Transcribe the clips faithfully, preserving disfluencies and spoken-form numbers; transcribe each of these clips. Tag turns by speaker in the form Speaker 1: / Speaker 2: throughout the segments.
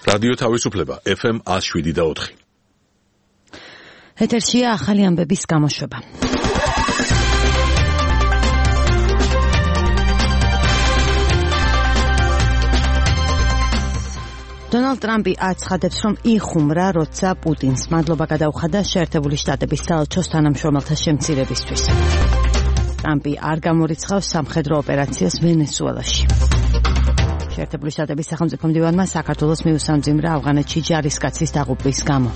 Speaker 1: რადიო თავისუფლება ეფ ემ one oh seven და four.
Speaker 2: ეთერშია ახალი ამბების გამოშვება. დონალდ ტრამპი აცხადებს, რომ იხუმრა, როცა პუტინს მადლობა გადაუხადა შეერთებული შტატების საელჩოს თანამშრომელთა შემცირებისთვის. ტრამპი არ გამორიცხავს სამხედრო ოპერაციას ვენესუელაში. შეერთებული შტატების სახელმწიფო მდივანმა საქართველოს მიუსამძიმრა ავღანეთში ჯარისკაცის დაღუპვის გამო.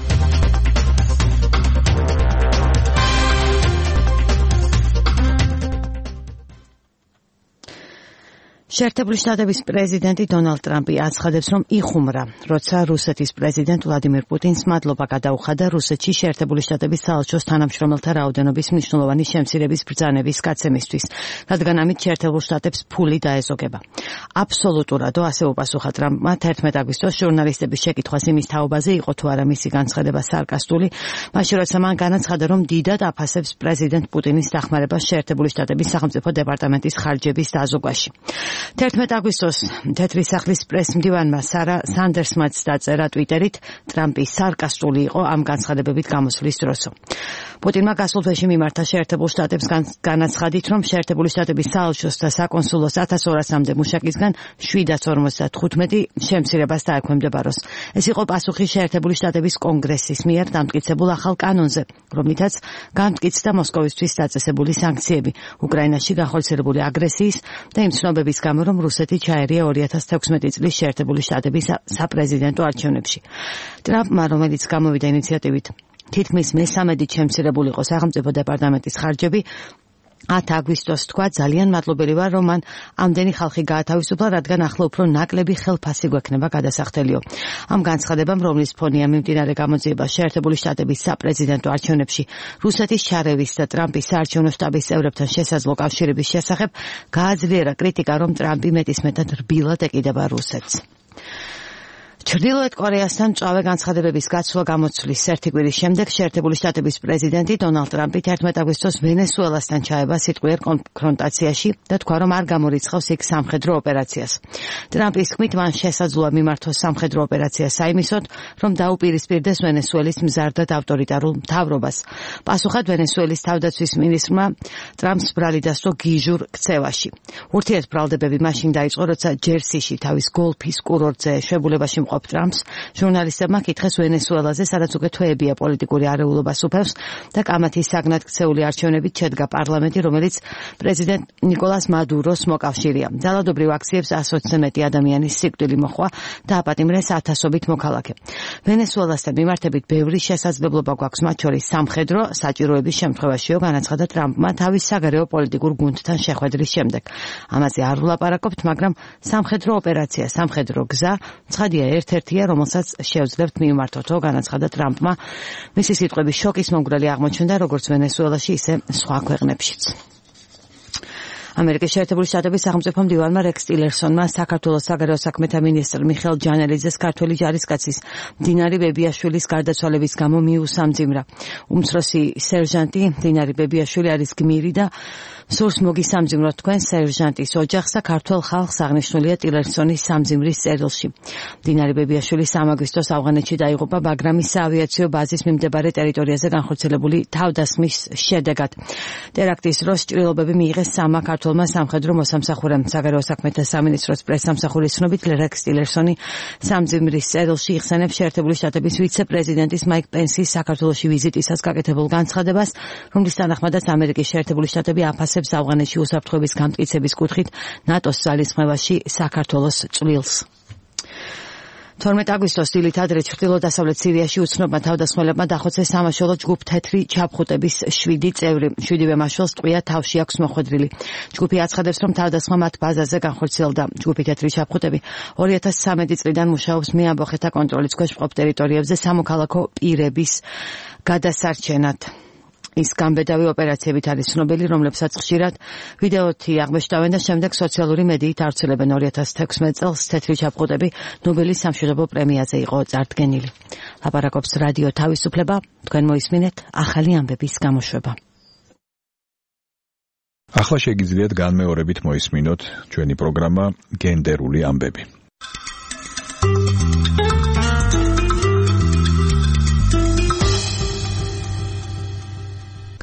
Speaker 2: შეერთებული შტატების პრეზიდენტი დონალდ ტრამპი აცხადებს, რომ იხუმრა, როცა რუსეთის პრეზიდენტ ვლადიმირ პუტინს მადლობა გადაუხადა რუსეთში შეერთებული შტატების საელჩოს თანამშრომელთა რაოდენობის მნიშვნელოვანი შემცირების ბრძანების გაცემისთვის, რადგან ამით შეერთებულ შტატებს ფული დაეზოგება. აბსოლუტურად, ასე უპასუხა ტრამპმა თერთმეტ აგვისტოს ჟურნალისტების შეკითხვას იმის თაობაზე, იყო თუ არა მისი განცხადება სარკასტული, მაშინ როცა მან განაცხადა, რომ დიდად აფასებს პრეზიდენტ პუტინის დახმარებას შეერთებული შტატების სახელმწიფო დეპარტამენტის ხარჯების დაზოგვაში. თერთმეტ აგვისტოს თეთრი სახლის პრესმდივანმა სარა სანდერსმაც დაწერა ტვიტერით, ტრამპი სარკასტული იყო ამ განცხადებებით გამოსვლის დროსო. პუტინმა გასულ თვეში მიმართა შეერთებულ შტატებს განაცხადით, რომ შეერთებული შტატების საელჩოს და საკონსულოს ათას ორასამდე მუშაკისგან შვიდას ორმოცდათხუთმეტი შემცირებას დაექვემდებაროს. ეს იყო პასუხი შეერთებული შტატების კონგრესის მიერ დამტკიცებულ ახალ კანონზე, რომლითაც განმტკიცდა მოსკოვისთვის დაწესებული სანქციები უკრაინაში განხორციელებული აგრესიის და იმ ცნობების გამო, რომ რუსეთი ჩაერია ორი ათას თექვსმეტი წლის შეერთებული შტატების საპრეზიდენტო არჩევნებში. ტრამპმა, რომელიც გამოვიდა ინიციატივით თითქმის მესამედით შემცირებული იყო სახელმწიფო დეპარტამენტის ხარჯები, ათ აგვისტოს თქვა, ძალიან მადლობელი ვარ, რომ მან ამდენი ხალხი გაათავისუფლა, რადგან ახლა უფრო ნაკლები ხელფასი გვექნება გადასახდელიო. ამ განცხადებამ, რომლის ფონია მიმდინარე გამოძიება შეერთებული შტატების საპრეზიდენტო არჩევნებში რუსეთის ჩარევის და ტრამპის საარჩევნო შტაბის წევრებთან შესაძლო კავშირების შესახებ, გააძლიერა კრიტიკა, რომ ტრამპი მეტისმეტად რბილად ეკიდება რუსეთს. ჩრდილოეთ კორეასთან მწვავე განცხადებების გაცვლა გამოცვლის ერთი კვირის შემდეგ შეერთებული შტატების პრეზიდენტი დონალდ ტრამპი თერთმეტ აგვისტოს ვენესუელასთან ჩაება სიტყვიერ კონფრონტაციაში და თქვა, რომ არ გამორიცხავს იქ სამხედრო ოპერაციას. ტრამპის თქმით, მან შესაძლოა მიმართოს სამხედრო ოპერაცია საიმისოდ, რომ დაუპირისპირდეს ვენესუელის მზარ და ავტორიტარულ მთავრობას. პასუხად ვენესუელის თავდაცვის მინისტრმა ტრამპს ბრალი დასდო გიჟურ ქცევაში. ურთიერთბრალდებები მაშინ დაიწყო, როცა ჯერსიში თავის გოლფის კურორტზე შვებულებაში ტრამპს ჟურნალისტებმა კითხეს ვენესუელაზე, სადაც უკვე თვეებია პოლიტიკური არეულობას უფევს და კამათის საგნად ქცეული არჩევნებით შედგა პარლამენტი, რომელიც პრეზიდენტ ნიკოლას მადუროს მოკავშირეა. ძალადობრივ აქციებს ასოცზე მეტი ადამიანის სიკვდილი მოჰყვა და აპატიმრეს ათასობით მოქალაქე. ვენესუელასთან მიმართებით ბევრი შესაძლებლობა გვაქვს, მათ შორის სამხედრო საჭიროების შემთხვევაშიო, განაცხადა ტრამპმა თავის საგარეო პოლიტიკურ გუნდთან შეხვედრის შემდეგ. ამაზე არ ვლაპარაკობთ, მაგრამ სამხედრო ოპერაცია, სამხედრო გზა, ცხადია ერთ-ერთია, რომელსაც შევძლებთ მივმართოთო, განაცხადა ტრამპმა. მისი სიტყვების შოკის მომგვრელი აღმოჩნდა როგორც ვენესუელაში, ისე სხვა ქვეყნებშიც. ამერიკის შეერთებული შტატების სახელმწიფო მდივანმა რექს ტილერსონმა საქართველოს საგარეო საქმეთა მინისტრ მიხეილ ჯანელიძეს ქართველი ჯარისკაცის დინარი ბებიაშვილის გარდაცვალების გამო მიუსამძიმრა. უმცროსი სერჟანტი დინარი ბებიაშვილი არის გმირი და სურს მოგისამძიმროთ თქვენ სერჟანტის ოჯახს და ქართველ ხალხს, აღნიშნულია ტილერსონის სამძიმრის წერილში. დინარი ბებიაშვილი სამ აგვისტოს ავღანეთში დაიღუპა ბაგრამის საავიაციო ბაზის მიმდებარე ტერიტორიაზე განხორციელებული თავდასხმის შედეგად. ტერაქტის დროს ჭრილობები მიიღეს სამმა ქართველმა სამხედრო მოსამსახურემ. საგარეო საქმეთა სამინისტროს პრესსამსახურის ცნობით, რექს ტილერსონი სამძიმრის წერილში იხსენებს შეერთებული შტატების ვიცე-პრეზიდენტის მაიკ პენსის საქართველოში ვიზიტისას გაკეთებულ განცხადებას, რომლის თანახმადაც ამერიკის შეერთებული შტატები აფასებს ავღანეთში უსაფრთხოების გამტკიცების კუთხით ნატოს ძალისხმევაში საქართველოს წვლილს. თორმეტ აგვისტოს დილით ადრე ჩრდილო-დასავლეთ სირიაში უცნობმა თავდასხმელებმა დახოცეს სამაშველო ჯგუფ თეთრი ჩაფხუტების შვიდი წევრი. შვიდივე მაშველს ტყვია თავში აქვს მოხვედრილი. ჯგუფი აცხადებს, რომ თავდასხმა მათ ბაზაზე განხორციელდა. ჯგუფი თეთრი ჩაფხუტები ორი ათას სამი წლიდან მუშაობს მეამბოხეთა კონტროლის ქვეშ მყოფ ტერიტორიებზე სამოქალაქო პირების გადასარჩენად. ის გამბედავი ოპერაციებით არის ცნობილი, რომლებსაც ხშირად ვიდეოთი აღმოჩნდავენ და შემდეგ სოციალური მედიით ავრცელებენ. ორი ათას თექვსმეტ წელს თეთრი ჩაფხუტები ნობელის სამშვიდობო პრემიაზე იყო წარდგენილი. ლაპარაკობს რადიო თავისუფლება, თქვენ მოისმინეთ ახალი ამბების გამოშვება.
Speaker 3: ახლა შეგიძლიათ განმეორებით მოისმინოთ ჩვენი პროგრამა გენდერული ამბები.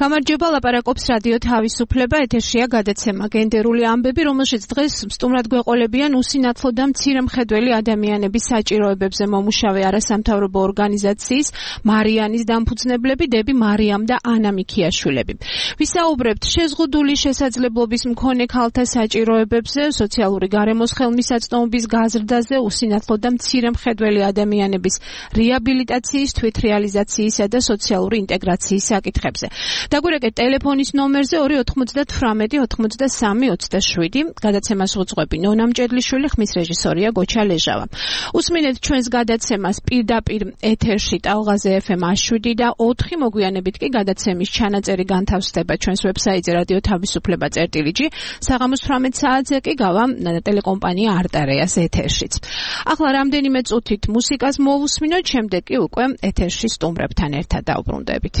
Speaker 4: გამარჯობა, ლაპარაკობს რადიო თავისუფლება, ეთერშია გადაცემა გენდერული ამბები, რომელშიც დღეს სტუმრად გვეყოლებიან უსინათლო და მცირემხედველი ადამიანების საჭიროებებზე მომუშავე არასამთავრობო ორგანიზაციის მარიანის დამფუძნებლები დები მარიამ და ანა მიქიაშვილები. ვისაუბრებთ შეზღუდული შესაძლებლობის მქონე ქალთა საჭიროებებზე, სოციალური გარემოს ხელმისაწვდომობის გაზრდაზე, უსინათლო და მცირემხედველი ადამიანების რეაბილიტაციის, თვითრეალიზაციისა და სოციალური ინტეგრაციის საკითხებზე. დაგვირეკეთ ტელეფონის ნომერზე ორი ოთხმოცდათვრამეტი ოცდასამი ოცდაშვიდი. გადაცემას უძღვები ნონა მჭედლიშვილი, ხმის რეჟისორია გოჩა ლეჟავა. უსმინეთ ჩვენს გადაცემას პირდაპირ ეთერში ტალღაზე ეფ ემ შვიდი და ოთხი, მოგვიანებით კი გადაცემის ჩანაწერი განთავსდება ჩვენს ვებსაიტზე რადიო თავისუფლება წერტილი ჯი. საღამოს თვრამეტ საათზე კი გავა ტელეკომპანია არტარეას ეთერშიც. ახლა რამდენიმე წუთით მუსიკას მოვუსმინოთ, შემდეგ კი უკვე ეთერში სტუმრებთან ერთად დავბრუნდებით.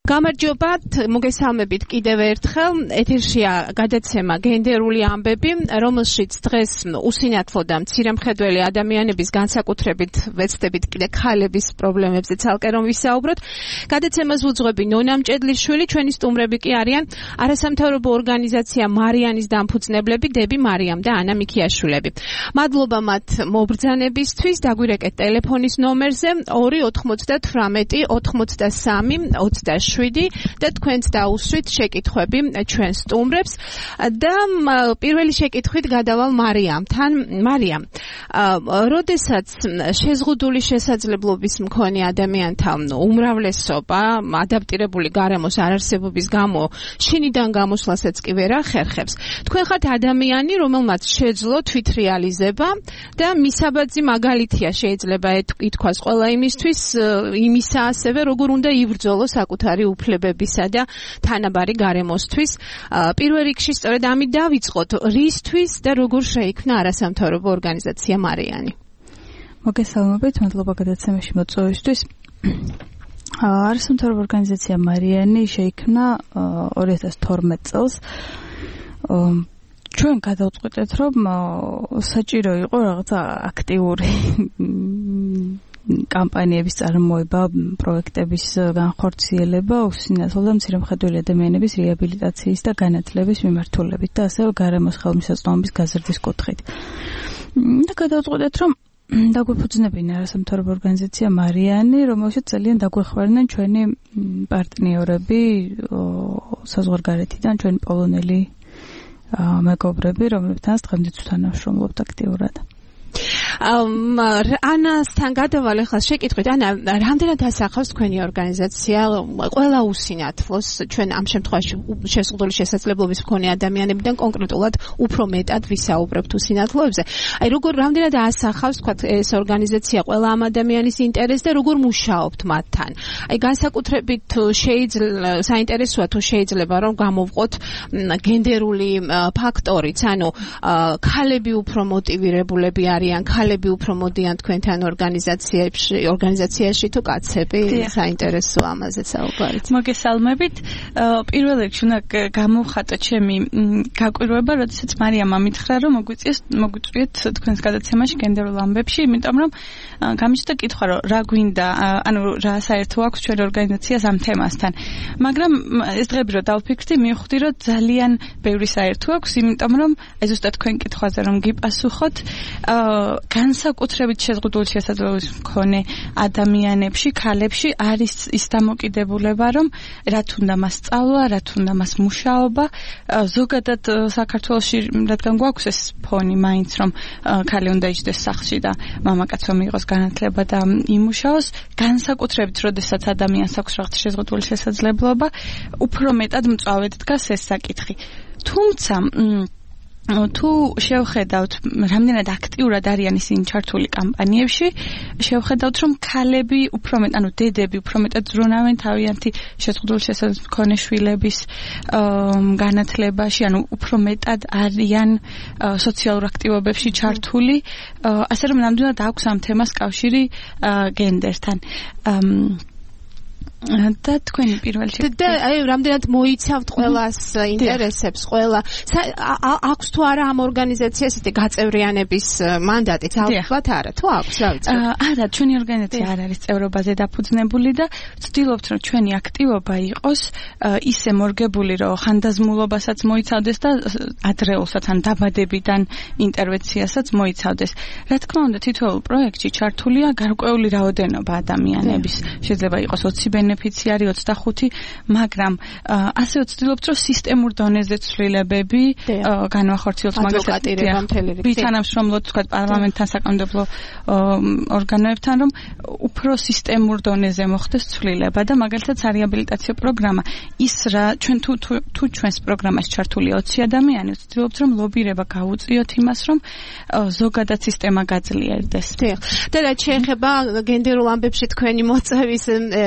Speaker 4: გამარჯობათ, მოგესალმებით კიდევ ერთხელ. ეთერშია გადაცემა გენდერული ამბები, რომელშიც დღეს უსინათლო და მცირემხედველი ადამიანების განსაკუთრებით ვეცდებით კიდე ქალების პრობლემებზე ცალკე რომ ვისაუბროთ. გადაცემას უძღვები ნონა მჭედლიშვილი, ჩვენი სტუმრები კი არიან არასამთავრობო ორგანიზაცია მარიანის დამფუძნებლები დები მარიამ და ანა მიქიაშვილები. მადლობა მათ მობრძანებისთვის. დაგვირეკეთ ტელეფონის ნომერზე ორი ოთხმოცდათვრამეტი ოთხმოცდასამი ოცდაშვიდი და თქვენც დაუსვით შეკითხვები ჩვენ სტუმრებს და პირველი შეკითხვით გადავალ მარიამთან. მარიამ, როდესაც შეზღუდული შესაძლებლობის მქონე ადამიანთა უმრავლესობა ადაპტირებული გარემოს არარსებობის გამო შინიდან გამოსვლასაც კი ვერ ახერხებს, თქვენ ხართ ადამიანი, რომელმაც შეძლო თვითრეალიზება და მისაბაძი მაგალითია შეიძლება ითქვას ყველა იმისთვის, იმისა ასევე როგორ უნდა იბრძოლოს საკუთარი უფლებებისა და თანაბარი გარემოსთვის. პირველ რიგში სწორედ ამით დავიწყოთ, რისთვის და როგორ შეიქმნა არასამთავრობო ორგანიზაცია მარიანი.
Speaker 5: მოგესალმებით, მადლობა გადაცემაში მოწვევისთვის. არასამთავრობო ორგანიზაცია მარიანი შეიქმნა ორი ათას თორმეტ წელს. ჩვენ გადავწყვეტეთ, რომ საჭირო იყო რაღაცა აქტიური კამპანიების წარმოება, პროექტების განხორციელება უსინათლო და მცირემხედველი ადამიანების რეაბილიტაციის და განათლების მიმართულებით და ასევე გარემოს ხელმისაწვდომობის გაზრდის კუთხით. და გადავწყვეტეთ, რომ დაგვეფუძნებინა არასამთავრობო ორგანიზაცია მარიანი, რომელშიც ძალიან დაგვეხმარნენ ჩვენი პარტნიორები საზღვარგარეთიდან, ჩვენი პოლონელი მეგობრები, რომლებთანაც დღემდეც ვთანამშრომლობთ აქტიურად. ანასთან გადავალ ახლა შეკითხვით. ანა, რამდენად ასახავს თქვენი ორგანიზაცია ყველა უსინათლოს, ჩვენ ამ შემთხვევაში შეზღუდული შესაძლებლობის მქონე ადამიანებიდან კონკრეტულად უფრო მეტად ვისაუბრებთ უსინათლოებზე. აი როგორ რამდენად ასახავს თქვა ეს ორგანიზაცია ყველა ამ ადამიანის ინტერესს და როგორ მუშაობთ მათთან? აი განსაკუთრებით შეიძლება საინტერესოა თუ შეიძლება რომ გამოვყოთ გენდერული ფაქტორიც, ანუ ქალები უფრო მოტივირებულები არიან, ქალები უფრო მოდიან თქვენთან ორგანიზაციებში, ორგანიზაციაში თუ კაცები? საინტერესო ამაზე საუბარით. მოგესალმებით. პირველ რიგში უნდა გამოვხატო ჩემი გაკვირვება, როდესაც მარიამ ამითხრა, რომ მოგვიწიეს მოგვიწვიეთ თქვენს გადაცემაში გენდერულ ამბებში, იმიტომ რომ გამიჩნდა კითხვა, რომ რა გვინდა, ანუ რა საერთო აქვს ჩვენ ორგანიზაციას ამ თემასთან. მაგრამ ეს დღეები რომ დავფიქრდი, მივხვდი, რომ ძალიან ბევრი საერთო აქვს, იმიტომ რომ აი ზუსტად თქვენ კითხვაზე რომ გიპასუხოთ, განსაკუთრებით შეზღუდული შესაძლებლობის მქონე ადამიანებში, ქალებში არის ის დამოკიდებულება, რომ რა თუნდა მას სწავლა, რა თუნდა მას მუშაობა. ზოგადად საქართველოში, რადგან გვაქვს ეს ფონი მაინც, რომ ქალი უნდა იჯდეს სახლში და მამაკაცმა მიიღოს განათლება და იმუშაოს, განსაკუთრებით, როდესაც ადამიანს აქვს რაღაცა შეზღუდული შესაძლებლობა, უფრო მეტად მწვავედ დგას ეს საკითხი. თუმცა თუ შევხედავთ, რამდენად აქტიურად არიან ისინი ჩართული კამპანიებში, შევხედავთ, რომ ქალები უფრო მეტ, ანუ დედები უფრო მეტად ზრუნავენ თავიანთი შეზღუდული შესაძლებლობის მქონე შვილების განათლებაში, ანუ უფრო მეტად არიან სოციალურ აქტივობებში ჩართული, ასე რომ ნამდვილად აქვს ამ თემას კავშირი გენდერთან. და თქვენი პირველი შეკითხვა. და
Speaker 4: აი რამდენად მოიცავთ ყველას ინტერესებს, ყველა აქვს თუ არა ამ ორგანიზაციას ისე გაწევრიანების მანდატით? ალბათ არა, თუ აქვს, რა ვიცი.
Speaker 5: არა, ჩვენი ორგანიზაცია არ არის წევრობაზე დაფუძნებული და ვცდილობთ, რომ ჩვენი აქტივობა იყოს ისე მორგებული, რომ ხანდაზმულობასაც მოიცავდეს და ადრეულსაც ან დაბადებიდან ინტერვენციასაც მოიცავდეს. რა თქმა უნდა, თითოეულ პროექტში ჩართულია გარკვეული რაოდენობა ადამიანების. შეიძლება იყოს ოცი ბენეფიციარი, ოცდახუთი, მაგრამ ასე ვცდილობთ, რომ სისტემურ დონეზე ცვლილებები განვახორციელოთ, მაგალითად, ვითანამშრომლოთ, თქვა პარლამენტთან, საკანონმდებლო ორგანოებთან, რომ უფრო სისტემურ დონეზე მოხდეს ცვლილება და მაგალითად სარეაბილიტაციო პროგრამა ის რა ჩვენ თუ თუ ჩვენს პროგრამაში ჩართული ოცი ადამიანი, ვცდილობთ, რომ ლობირება გავუწიოთ იმას, რომ ზოგადად სისტემა გაძლიერდეს.
Speaker 4: და რაც შეეხება გენდერულ ამბებში თქვენი მოწვევის ერთ-ერთ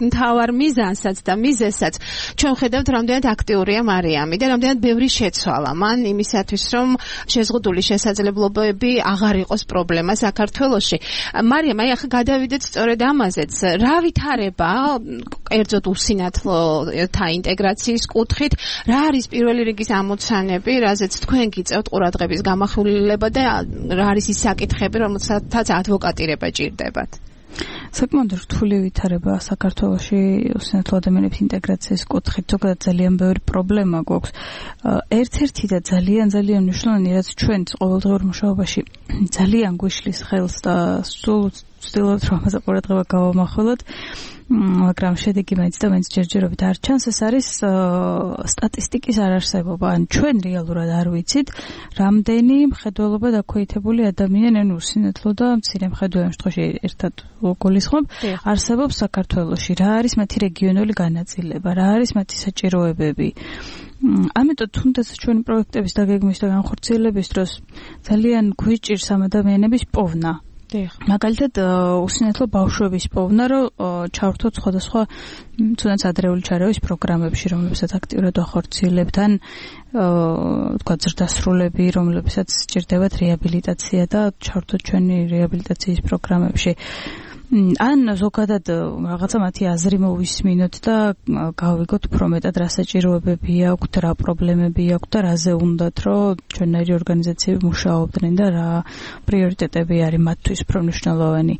Speaker 5: მთავარ მიზანსაც და მიზეზსაც ჩვენ ხედავთ რამდენად აქტიურია მარიამი და რამდენად ბევრი შეცვალა მან იმისათვის რომ შეზღუდული შესაძლებლობები აღარ იყოს პრობლემა საქართველოში. მარიამ, აი ახლა გადავიდეთ სწორედ ამაზეც. რა ვითარება კერძოდ უსინათლოთა ინტეგრაციის კუთხით, რა არის პირველი რიგის ამოცანები, რაზეც თქვენ გიწევთ ყურადღების გამახვილება და რა არის ის საკითხები, რომელსაც ადვოკატირება ჭირდებათ?
Speaker 6: საკმაოდ რთული ვითარება საქართველოში უსინათლო ადამიანების ინტეგრაციის კუთხით, ზოგადად ძალიან ბევრი პრობლემა გვაქვს. ერთ-ერთი და ძალიან ძალიან მნიშვნელოვანი, რაც ჩვენ ყოველდღიურ მუშაობაში ძალიან გვიშლის ხელს და სულ ვცდილობთ რომ ამაზე ყურადღება გავამახვილოთ, მაგრამ შედეგი მაინც და მაინც ჯერჯერობით არ ჩანს. ეს არის სტატისტიკის არარსებობა. ან ჩვენ რეალურად არ ვიცით, რამდენი მხედველობა დაქვეითებული ადამიანი, ანუ უსინათლო და მცირე მხედველი ამ შემთხვევაში ერთად გულისხმობ, არსებობს საქართველოში. რა არის მათი რეგიონული განაწილება, რა არის მათი საჭიროებები. ამიტომ თუნდაც ჩვენი პროექტების დაგეგმვის და განხორციელების დროს ძალიან გვიჭირს ამ ადამიანების პოვნა. მაგალითად უსინათლო ბავშვების პოვნა, რომ ჩავრთოთ სხვადასხვა თუნდაც ადრეული ჩარევის პროგრამებში, რომლებსაც აქტიურად ვახორციელებთ, ან თქვა ზრდასრულები, რომლებსაც სჭირდებათ რეაბილიტაცია და ჩავრთოთ ჩვენი რეაბილიტაციის პროგრამებში. ან ზოგადად რაღაცა მათი აზრი მოვისმინოთ და გავიგოთ უფრო მეტად რა საჭიროებები აქვთ, რა პრობლემები აქვთ და რაზე უნდათ, რომ ჩვენნაირი ორგანიზაციები მუშაობდნენ და რა პრიორიტეტები არის მათთვის უფრო მნიშვნელოვანი.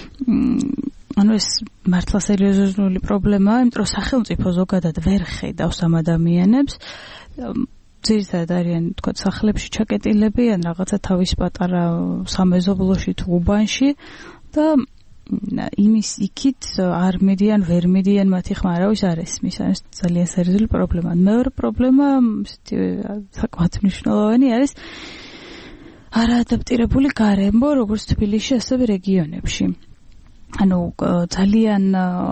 Speaker 6: ანუ ეს მართლა სერიოზული პრობლემაა, იმიტომ რომ სახელმწიფო ზოგადად ვერ ხედავს ამ ადამიანებს. ძირითადად არიან თქვა სახლებში ჩაკეტილები ან რაღაცა თავის პატარა სამეზობლოში თუ უბანში და იმის იქით არ მიდიან, ვერ მიდიან მათი ხმა, არავის არ ესმის. ეს ძალიან სერიოზული პრობლემა. მეორე პრობლემა, საკმაოდ მნიშვნელოვანი არის არაადაპტირებული გარემო, როგორც თბილისში, ასევე რეგიონებში. ანუ ძალიან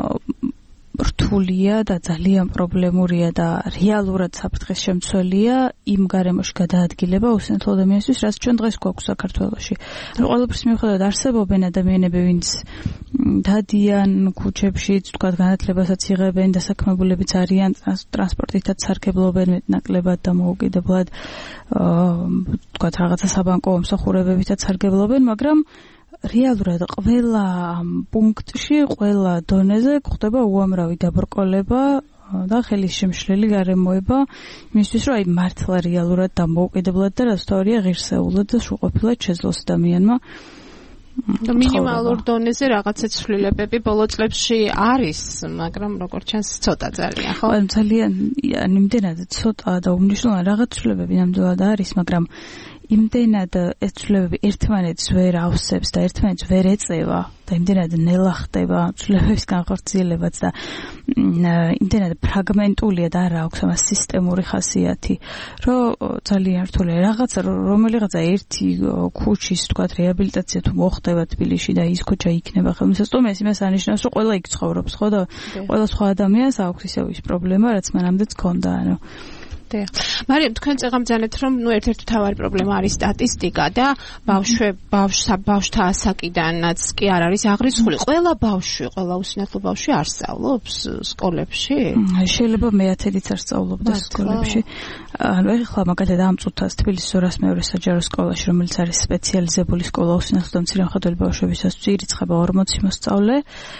Speaker 6: რთულია და ძალიან პრობლემურია და რეალურად საფრთხეს შემცველია იმ გარემოში გადაადგილება უსინათლო ადამიანისთვის, რაც ჩვენ დღეს გვაქვს საქართველოში. ანუ ყველაფრის მიუხედავად არსებობენ ადამიანები, ვინც დადიან ქუჩებში, თქვა განათლებასაც იღებენ, დასაქმებულებიც არიან, ტრანსპორტითაც სარგებლობენ მეტნაკლებად და მოუკიდებლად, თქვა რაღაცა საბანკო მომსახურებებითაც სარგებლობენ, მაგრამ რეალურად ყველა პუნქტში, ყველა დონეზე გვხდება უამრავი დაბრკოლება და ხელის შემშლელი გარემოება იმისთვის, რომ აი მართლა რეალურად დამოუკიდებლად და რაც თავია ღირსეულად და სრულყოფილად შეძლოს ადამიანმა.
Speaker 5: და მინიმალურ დონეზე რაღაცა ცვლილებები ბოლო წლებში არის, მაგრამ როგორც ჩანს ცოტა ძალიან, ხო?
Speaker 6: ძალიან იმდენად ცოტა და უმნიშვნელოვანე რაღაც ცვლილებები ნამდვილად არის, მაგრამ იმდენად ეს ცვლილებები ერთმანეთს ვერ ავსებს და ერთმანეთს ვერ ეწევა და იმდენად ნელა ხდება ცვლილებების განხორციელებაც და იმდენად ფრაგმენტულია და არ აქვს ამას სისტემური ხასიათი, რომ ძალიან რთულია რაღაცა რომელიღაცა ერთი ქუჩის თქვა რეაბილიტაცია თუ მოხდება თბილისში და ის ქუჩა იქნება ხელმისაწვდომი, ეს იმას ანიშნავს, რომ ყველა იქ ცხოვრობს, ხო და ყველა სხვა ადამიანს აქვს ისევ ის პრობლემა, რაც მანამდეც ჰქონდა, ანუ
Speaker 5: მარიამ, თქვენ წეგამძანეთ, რომ ნუ ერთ-ერთი მთავარი პრობლემა არის სტატისტიკა და ბავშვე ბავშვსა ბავშვთა ასაკიდანაც კი არ არის აღრიცხული. ყველა ბავშვი, ყველა უსინათლო ბავშვი არ სწავლობს სკოლებში?
Speaker 6: შეიძლება მეათედიც არ სწავლობდა სკოლებში. ანუ ეხლა მაგალითად ამ წუთას თბილისის ორას მეორე საჯარო სკოლაში, რომელიც არის სპეციალიზებული სკოლა უსინათლო და მცირე მხედველი ბავშვებისათვის, ირიცხება ორმოცი მოსწავლე.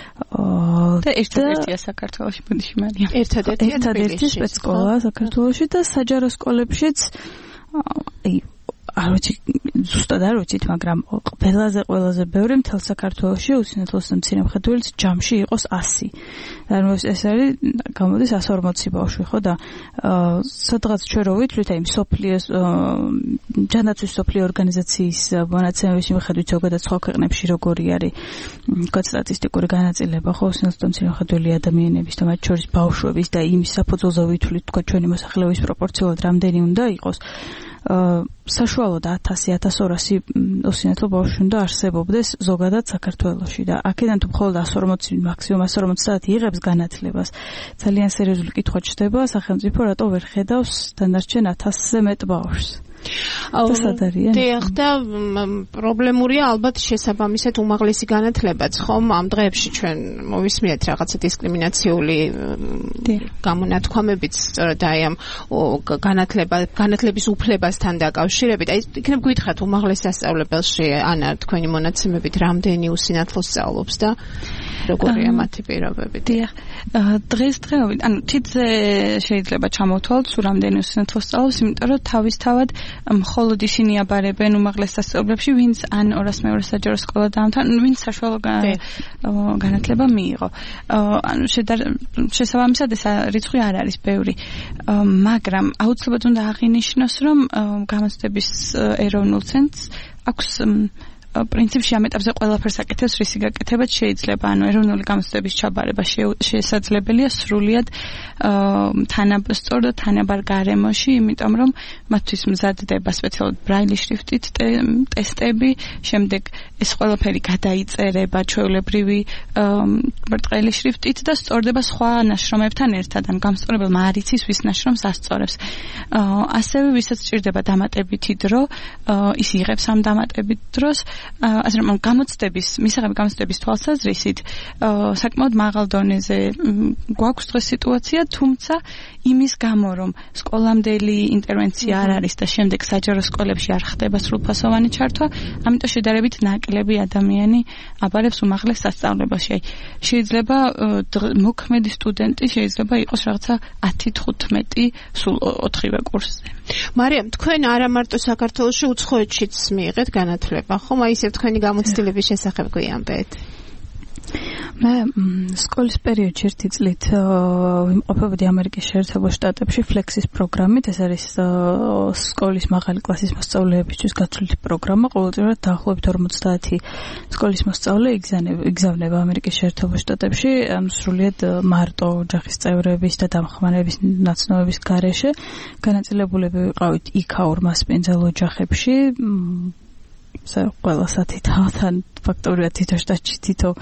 Speaker 7: და ერთადერთია საქართველოში, ბუდიში მარიამ.
Speaker 5: ერთადერთია
Speaker 6: ერთადერთი სპეცსკოლა საქართველოში და საჯარო სკოლებშიც აი არ ვიცი, ზუსტად არ ვიცით, მაგრამ ყველაზე ყველაზე ბევრი მთელ საქართველოში უსინათლოს და მცირე მხედველის ჯამში იყოს ასი. ანუ ეს არის გამოდის ასი ორმოცი ბავშვი, ხო და სადღაც ჩვენ რო ვითვლით, აი მსოფლიოს ჯანდაცვის მსოფლიო ორგანიზაციის მონაცემების მიხედვით ზოგადად სხვა ქვეყნებში როგორი არის თქვა სტატისტიკური განაწილება, ხო უსინათლო და მცირე მხედველი ადამიანების და მათ შორის ბავშვების და იმის საფუძველზე ვითვლით, თქვა ჩვენი მოსახლეობის პროპორციულად რამდენი უნდა იყოს. საშუალოდ ათასი ათას ორასი უსინათლო ბავშვი უნდა არსებობდეს ზოგადად საქართველოში და აქედან თუ მხოლოდ ასი ორმოცი მაქსიმუმ ასი ორმოცი საათი იღებს განათლებას. ძალიან სერიოზული კითხვა ჩდება, სახელმწიფო რატო ვერ ხედავს დანარჩენ ათასზე მეტ ბავშვს.
Speaker 4: დიახ და პრობლემურია ალბათ შესაბამისად უმაღლესი განათლებაც ხომ ამ დღეებში ჩვენ მოვისმინეთ რაღაცა დისკრიმინაციული გამონათქვამებით სწორედ აი ამ განათლება განათლების უფლებასთან დაკავშირებით აი იქნებ გითხრათ უმაღლეს სასწავლებელში ანა თქვენი მონაცემებით რამდენი უსინათლო სწავლობს და როგორია მათი პირობები
Speaker 6: დიახ დღესდღეობით ანუ თითზე შეიძლება ჩამოვთვალოთ სულ რამდენი უსინათლო სწავლობს იმიტომ რომ თავისთავად მხოლოდ ისინი აბარებენ უმაღლეს სასწავლებლებში, ვინც ან ორას მეორე საჯარო სკოლა დაამთავრა, ვინც საშუალო განათლება მიიღო. ანუ შესაბამისად ეს რიცხვი არ არის ბევრი. მაგრამ აუცილებლად უნდა აღინიშნოს, რომ გამოცდების ეროვნულ ცენტრს აქვს პრინციპში ამ ეტაპზე ყველაფერს აკეთებს, რისი გაკეთებაც შეიძლება, ანუ ეროვნული გამოცდების ჩაბარება შესაძლებელია სრულიად თანაბასწორ და თანაბარ გარემოში, იმიტომ რომ მათთვის მზადდება სპეციალურად ბრაილი შრიფტით ტესტები, შემდეგ ეს ყველაფერი გადაიწერება ჩვეულებრივი ბრტყელი შრიფტით და სწორდება სხვა ნაშრომებთან ერთად, ან გამსწორებელმა არ იცის ვის ნაშრომს ასწორებს. ასევე ვისაც სჭირდება დამატებითი დრო, ის იღებს ამ დამატებით დროს ასე რომ გამოცდების მისაღები გამოცდების თვალსაზრისით საკმაოდ მაღალ დონეზე გვაქვს დღეს სიტუაცია, თუმცა იმის გამო რომ სკოლამდელი ინტერვენცია არ არის და შემდეგ საჯარო სკოლებში არ ხდება სრულფასოვანი ჩართვა, ამიტომ შედარებით ნაკლები ადამიანი აბარებს უმაღლეს სასწავლებელში. შეიძლება მოქმედი სტუდენტი შეიძლება იყოს რაღაცა ათი თხუთმეტი სულ ოთხივე კურსზე.
Speaker 4: მარიამ, თქვენ არა მარტო საქართველოში უცხოეთშიც მიიღეთ განათლება, ხომ? აი ისევ თქვენი გამოცდილების შესახებ გვიამბეთ.
Speaker 6: მე სკოლის პერიოდში ერთი წლით ვიმყოფებოდი ამერიკის შეერთებულ შტატებში ფლექსის პროგრამით. ეს არის სკოლის მაღალი კლასის მოსწავლეებისთვის გაცვლითი პროგრამა. ყოველწლიურად დაახლოებით ორმოცდაათი სკოლის მოსწავლე იგზავნება ამერიკის შეერთებულ შტატებში სრულიად მარტო ოჯახის წევრების და დამხმარების ნაცნობების გარეშე. განაწილებულები ვიყავით იქაურ მასპინძელ ოჯახებში. სა ყველა სათი თავთან ფაქტობრივად თითო შტატში თითო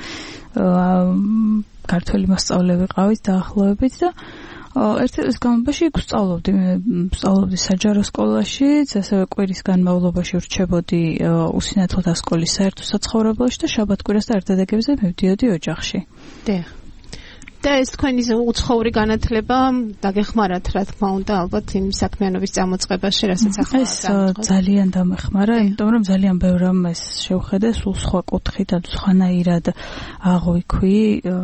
Speaker 6: ქართველი მოსწავლე ვიყავით დაახლოებით და ერთ წლის განმავლობაში ვსწავლობდი მე ვსწავლობდი საჯარო სკოლაში, ასევე კვირის განმავლობაში ვრჩებოდი უსინათლოთა სკოლის საერთო საცხოვრებელში და შაბათ-კვირას და ერთადაგებზე მივდიოდი ოჯახში.
Speaker 4: დიახ. და ეს თქვენი უცხოური განათლება დაგეხმარათ, რა თქმა უნდა, ალბათ იმ საქმიანობის წამოწყებაში, რასაც ახლა
Speaker 6: ეს ძალიან დამეხმარა, იმიტომ რომ ძალიან ბევრ რამეს შევხედე, სულ სხვა კუთხით, სხვანაირად აღვიქვი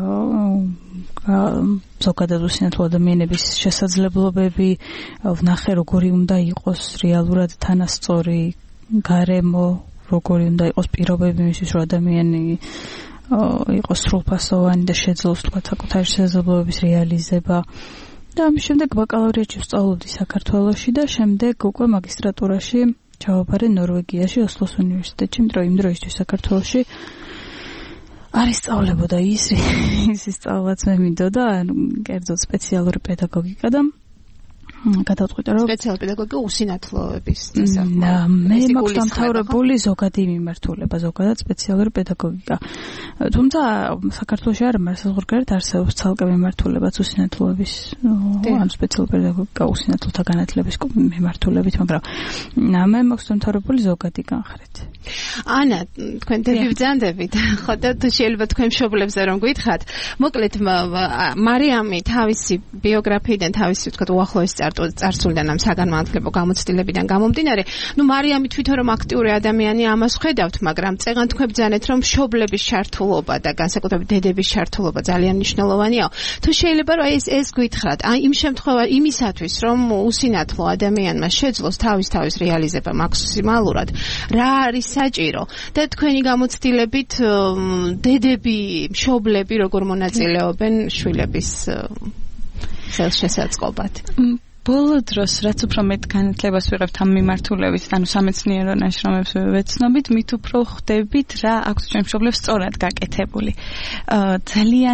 Speaker 6: ზოგადად უსინათლო ადამიანების შესაძლებლობები, ვნახე როგორი უნდა იყოს რეალურად თანასწორი გარემო, როგორი უნდა იყოს პირობები იმისთვის, რომ ადამიანი იყოს სრულფასოვანი და შეძლოს თქვა საკუთარი შესაძლებლობების რეალიზება. და ამის შემდეგ ბაკალავრიატში ვსწავლობდი საქართველოში და შემდეგ უკვე მაგისტრატურაში ჩავაბარე ნორვეგიაში, ოსლოს უნივერსიტეტში, იმიტომ რომ იმ დროისთვის საქართველოში არ ისწავლებოდა ის, ის სწავლაც მე მინდოდა, ანუ კერძოდ სპეციალური პედაგოგიკა და გადავწყვიტე რომ
Speaker 4: სპეციალური პედაგოგიკა უსინათლოების
Speaker 6: და მე მაქვს დამთავრებული ზოგადი მიმართულება, ზოგადად სპეციალური პედაგოგიკა. თუმცა საქართველოში არ არის საზღვარგარეთ არსებობს ცალკე მიმართულებაც უსინათლოების ან სპეციალური პედაგოგიკა უსინათლოთა განათლების მიმართულებით, მაგრამ მე მაქვს დამთავრებული ზოგადი განხრით.
Speaker 4: ანა, თქვენ დევიბძანდებით, ხო და თუ შეიძლება თქვენ მშობლებზე რომ გითხრათ, მოკლედ მარიამი თავისი ბიოგრაფიიდან, თავისი თქვა უახლოესი წარსულიდან ამ საგანმანათლებლო გამოცდილებიდან გამომდინარე, ნუ მარიამი თვითონ რომ აქტიური ადამიანია, ამას ხედავთ, მაგრამ წეგან თქვენ ბძანეთ რომ მშობლების ჩართულობა და განსაკუთრებით დედების ჩართულობა ძალიან მნიშვნელოვანია. თუ შეიძლება რომ ეს ეს გითხრათ, აი იმ შემთხვევაში იმისათვის რომ უსინათლო ადამიანმა შეძლოს თავის თავის რეალიზება მაქსიმალურად, რა არის საჭირო და თქვენი გამოცდილებით დედები, მშობლები როგორ მონაწილეობენ შვილების ხელშესაწყობად?
Speaker 6: ბოლო დროს, რაც უფრო მეტ განათლებას ვიღებთ ამ მიმართულებით, ანუ სამეცნიერო ნაშრომებს ვეცნობით, მით უფრო ხვდებით რა აქვს ჩვენ მშობლებს სწორად გაკეთებული. ძალიან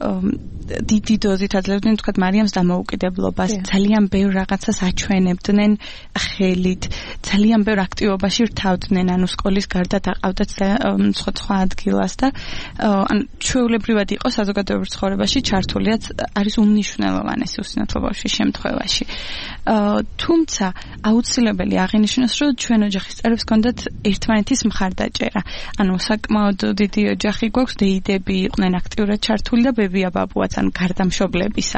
Speaker 7: დიდი დოზით აძლევდნენ თქვათ მარიამს დამოუკიდებლობას, ძალიან ბევრ რაღაცას აჩვენებდნენ ხელით, ძალიან ბევრ აქტივობაში რთავდნენ, ანუ სკოლის გარდა დაყავდათ სხვა ადგილას და ან ჩვეულებრივად იყო საზოგადოებრივ ცხოვრებაში ჩართულიაც არის უმნიშვნელოვანესი უსინათლო ბავშვის შემთხვევაში. თუმცა აუცილებელი აღინიშნოს, რომ ჩვენ ოჯახის წევრებს ჰქონდათ ერთმანეთის მხარდაჭერა. ანუ საკმაოდ დიდი ოჯახი გვაქვს, დეიდები იყვნენ აქტიურად ჩართული და ბებია ბაბუაც, ანუ გარდა მშობლებისა.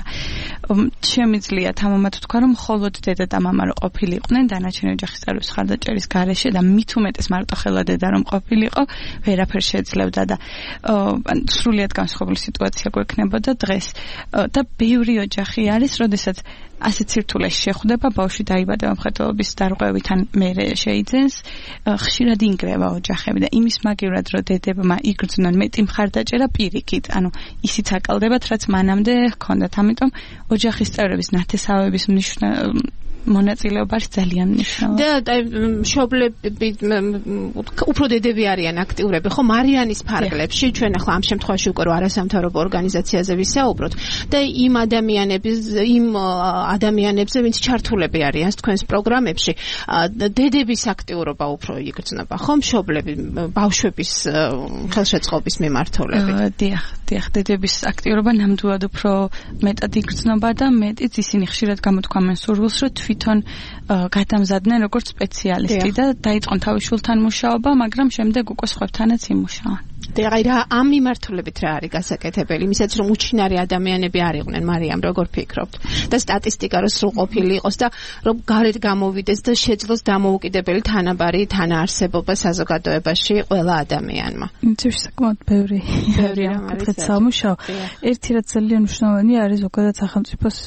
Speaker 7: შემიძლია თამამად თქვა, რომ მხოლოდ დედა და მამა რო ყოფილიყვნენ დანარჩენი ოჯახის წევრების მხარდაჭერის გარეშე და მით უმეტეს მარტოხელა დედა რომ ყოფილიყო, ვერაფერ შეძლებდა და სრულიად განსხვავებული სიტუაცია გვექნებოდა დღეს. და ბევრი ოჯახი არის, როდესაც ასეთ სირთულეში შეხვდება, ბავშვი დაიბადა მომხატველობის დარღვევით ან მერე შეიძენს, ხშირად ინგრევა ოჯახები და იმის მაგივრად, რომ დედებმა იგრძნონ მეტი მხარდაჭერა პირიქით, ანუ ისიც აკალდებათ, რაც მანამდე ჰქონდათ. ამიტომ ოჯახის წევრების ნათესავების მნიშვნელობა მონაწილეობა არის ძალიან მნიშვნელოვანი.
Speaker 5: და მშობლები უფრო დედები არიან აქტიურები, ხო, მარიანის ფარგლებში, ჩვენ ახლა ამ შემთხვევაში უკვე არასამთავრობო ორგანიზაციაზე ვისაუბროთ და იმ ადამიანების, იმ ადამიანებზე, ვინც ჩართულები არიან თქვენს პროგრამებში, დედების აქტიურობა უფრო იგრძნობა, ხო, მშობლები, ბავშვების ხელშეწყობის მიმართულებით.
Speaker 7: დიახ, დიახ, დედების აქტიურობა ნამდვილად უფრო მეტად იგრძნობა და მეტიც ისინი ხშირად გამოთქვამენ სურვილს, რომ თვითონ გადამზადდნენ როგორც სპეციალისტი და დაიწყონ თავის შვილთან მუშაობა, მაგრამ შემდეგ უკვე სხვებთანაც იმუშავონ.
Speaker 5: და რა ამ მიმართულებით რა არის გასაკეთებელი, იმისაც რომ უჩინარი ადამიანები არ იყვნენ, მარიამ, როგორ ფიქრობთ? და სტატისტიკა რომ სრულყოფილი იყოს და რომ გარეთ გამოვიდეს და შეძლოს დამოუკიდებელი თანაბარი თანაარსებობა საზოგადოებაში ყველა ადამიანმა.
Speaker 6: იცი საკმაოდ ბევრი ბევრი ამකეთ სამუშაო. ერთი რაც ძალიან მნიშვნელოვანია არის ზოგადად სახელმწიფოს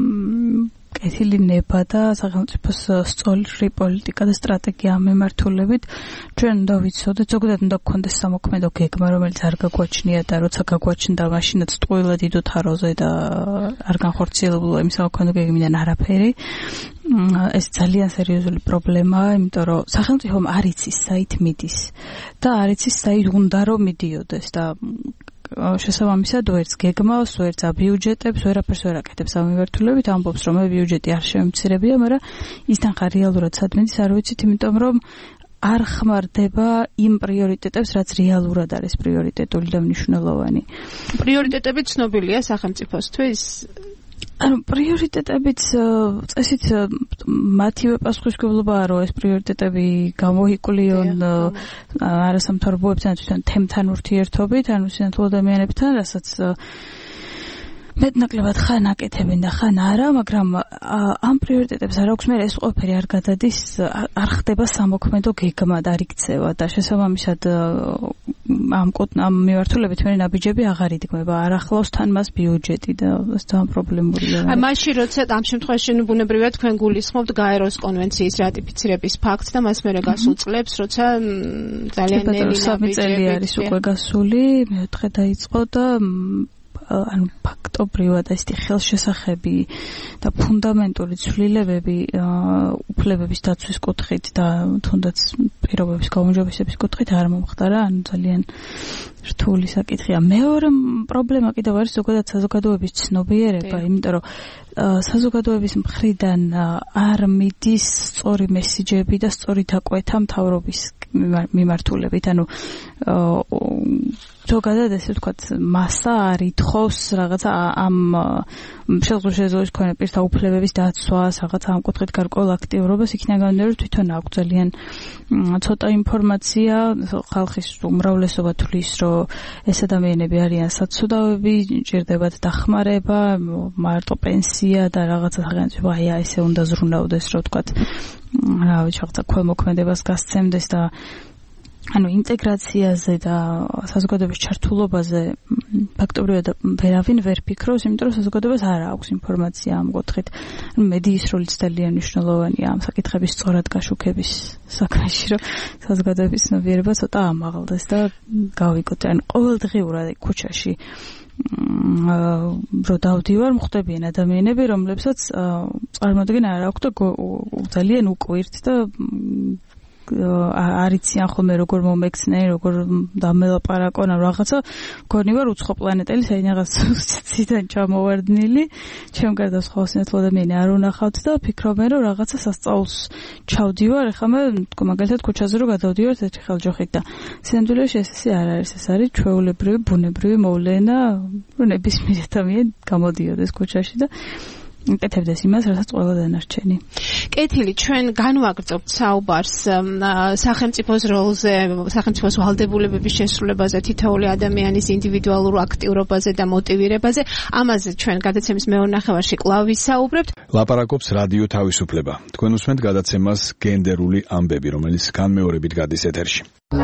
Speaker 6: კეთილი ნება და სახელმწიფოს სწორი პოლიტიკა და სტრატეგია ამ მიმართულებით. ჩვენ უნდა ვიცოდეთ, ზოგადად უნდა გქონდეს სამოქმედო გეგმა, რომელიც არ გაგვაჩნია და როცა გაგვაჩნდა, მაშინაც ტყუილად იდო თაროზე და არ განხორციელებულა იმ სამოქმედო გეგმიდან არაფერი. ეს ძალიან სერიოზული პრობლემაა, იმიტომ რომ სახელმწიფომ არ იცის საით მიდის და არ იცის საით უნდა რომ მიდიოდეს და შესაბამისად ვერც გეგმავს, ვერც ბიუჯეტებს, ვერაფერს ვერ აკეთებს ამ მიმართულებით, ამბობს რომ ბიუჯეტი არ შემცირებია, მაგრამ ისთან ხარ რეალურად სად მიდის არ ვიცით, იმიტომ რომ არ ხმარდება იმ პრიორიტეტებს, რაც რეალურად არის პრიორიტეტული და მნიშვნელოვანი.
Speaker 5: პრიორიტეტები ცნობილია სახელმწიფოსთვის?
Speaker 6: ანუ პრიორიტეტებიც წესით მათივე პასუხისმგებლობაა, რომ ეს პრიორიტეტები გამოიკლიონ არასამთავრობოებთან, თვითონ თემთან ურთიერთობით, ანუ სინათლო ადამიანებთან, რასაც მეტნაკლებად ხან აკეთებენ და ხან არა, მაგრამ ამ პრიორიტეტებს არ აქვს, მე ეს ყველაფერი არ გადადის, არ ხდება სამოქმედო გეგმა და არ იქცევა და შესაბამისად ამ ამ მიმართულებით მე ნაბიჯები აღარ იდგმება, არ ახლავს თან მას ბიუჯეტი და ეს ძალიან პრობლემურია.
Speaker 5: აი მაშინ როცა ამ შემთხვევაში ბუნებრივად თქვენ გულისხმობთ გაეროს კონვენციის რატიფიცირების ფაქტს და მას მერე გასულ წლებს, როცა ძალიან ნელი
Speaker 6: სამი წელი არის უკვე გასული, მეოთხე დაიწყო და ანუ ფაქტობრივად ეს ხელშესახები და ფუნდამენტური ცვლილებები უფლებების დაცვის კუთხით და თუნდაც პირობების გაუმჯობესების კუთხით არ მომხდარა, ანუ ძალიან რთული საკითხია. მეორე პრობლემა კიდევ არის ზოგადად საზოგადოების ცნობიერება, იმიტომ რომ საზოგადოების მხრიდან არ მიდის სწორი მესიჯები და სწორი დაკვეთა მთავრობის მიმართულებით, ანუ ზოგადად ესე ვთქვათ, მასა არ ითხოვს რაღაცა ამ შეძლო შეზღუდვის მქონე პირთა უფლებების დაცვას, რაღაცა ამ კუთხით გარკვეულ აქტიურობას, იქიდან გამომდინარე თვითონ აქვს ძალიან ცოტა ინფორმაცია, ხალხის უმრავლესობა თვლის, რომ ეს ადამიანები არიან საცუდავები, ჭირდებათ დახმარება, მარტო პენსია და რაღაცა სახელმწიფო აი ესე უნდა ზრუნავდეს, რომ ვთქვათ, რა ვიცი, რაღაცა ქველმოქმედებას გასცემდეს და ანუ ინტეგრაციაზე და საზოგადოების ჩართულობაზე ფაქტობრივად ვერავინ ვერ ფიქრობს, იმიტომ რომ საზოგადოებას არ აქვს ინფორმაცია ამ კუთხით. მედიის როლიც ძალიან მნიშვნელოვანია ამ საკითხების სწორად გაშუქების საქმეში, რომ საზოგადოების ცნობიერება ცოტა ამაღლდეს და გავიგოთ. ანუ ყოველდღიურად ქუჩაში რო დავდივარ, მხვდებიან ადამიანები, რომლებსაც წარმოდგენა არ აქვს და ძალიან უკვირთ და არიციან ხოლმე როგორ მომექცნენ, როგორ დამელაპარაკონ ამ რაღაცა, მგონი ვარ უცხო პლანეტელი, საინაღაც ციდან ჩამოვარდნილი, ჩემ გარდა სხვა ოსინათლო ადამიანი არ უნახავთ და ფიქრობენ, რომ რაღაცა სასწაულს ჩავდივარ, ეხლა მე თქო მაგალითად ქუჩაზე რო გადავდივარ ერთი ხელჯოხით და სინამდვილეში ეს ისე არ არის, ეს არის ჩვეულებრივი ბუნებრივი მოვლენა, რომ ნებისმიერ ადამიანი გამოდიოდეს ქუჩაში და ეკეთებდეს იმას, რასაც ყველა დანარჩენი.
Speaker 5: კეთილი, ჩვენ განვაგრძობთ საუბარს სახელმწიფოს როლზე, სახელმწიფოს ვალდებულებების შესრულებაზე, თითოეული ადამიანის ინდივიდუალურ აქტიურობაზე და მოტივირებაზე. ამაზე ჩვენ გადაცემის მეორე ნახევარში კვლავ ვისაუბრებთ.
Speaker 3: ლაპარაკობს რადიო თავისუფლება. თქვენ უსმენთ გადაცემას გენდერული ამბები, რომელიც განმეორებით გადის ეთერში.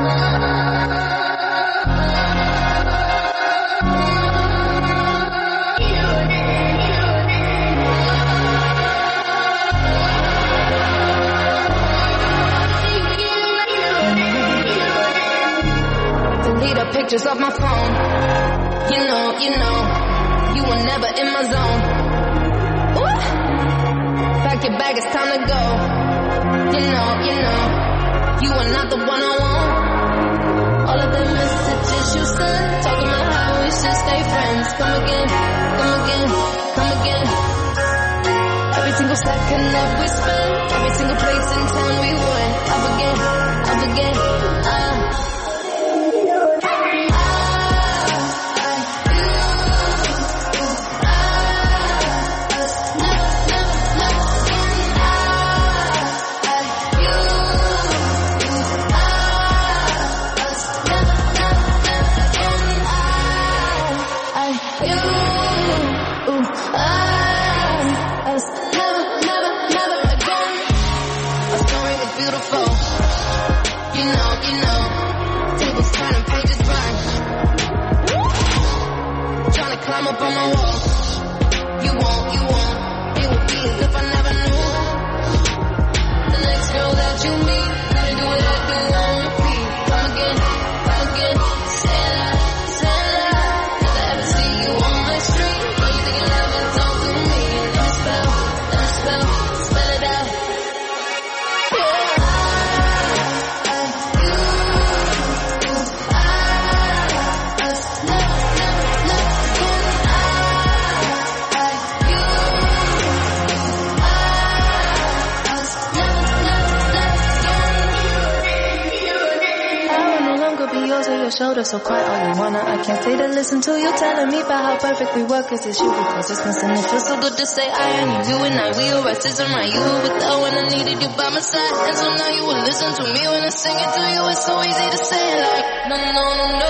Speaker 8: Pictures of my phone. You know, you know, you were never in my zone. Ooh. Pack your bag, it's time to go. You know, you know, you are not the one I want. All of the messages you sent, talking about how we should stay friends. Come again, come again, come again. Every single second that we spent, every single place in town we went. Up again, up again. Uh. Climb up on my wall. You won't, you won't. It would be as if I never knew. The next girl that you meet, gotta do what I do on repeat. Come again, come again. Say that, say that. If I ever see you on my street, don't you think you love it? Talk to me. Let me spell, let me spell, spell it out. Your shoulder so quiet all you wanna. I can't stay to listen to you telling me about how perfect we were, cause it's you who caused distance and it feels so good to say I and you and I, we were restless and right, you were without when I needed you by my side, and so now you will listen to me when I sing it to you. It's so easy to say like no no no no.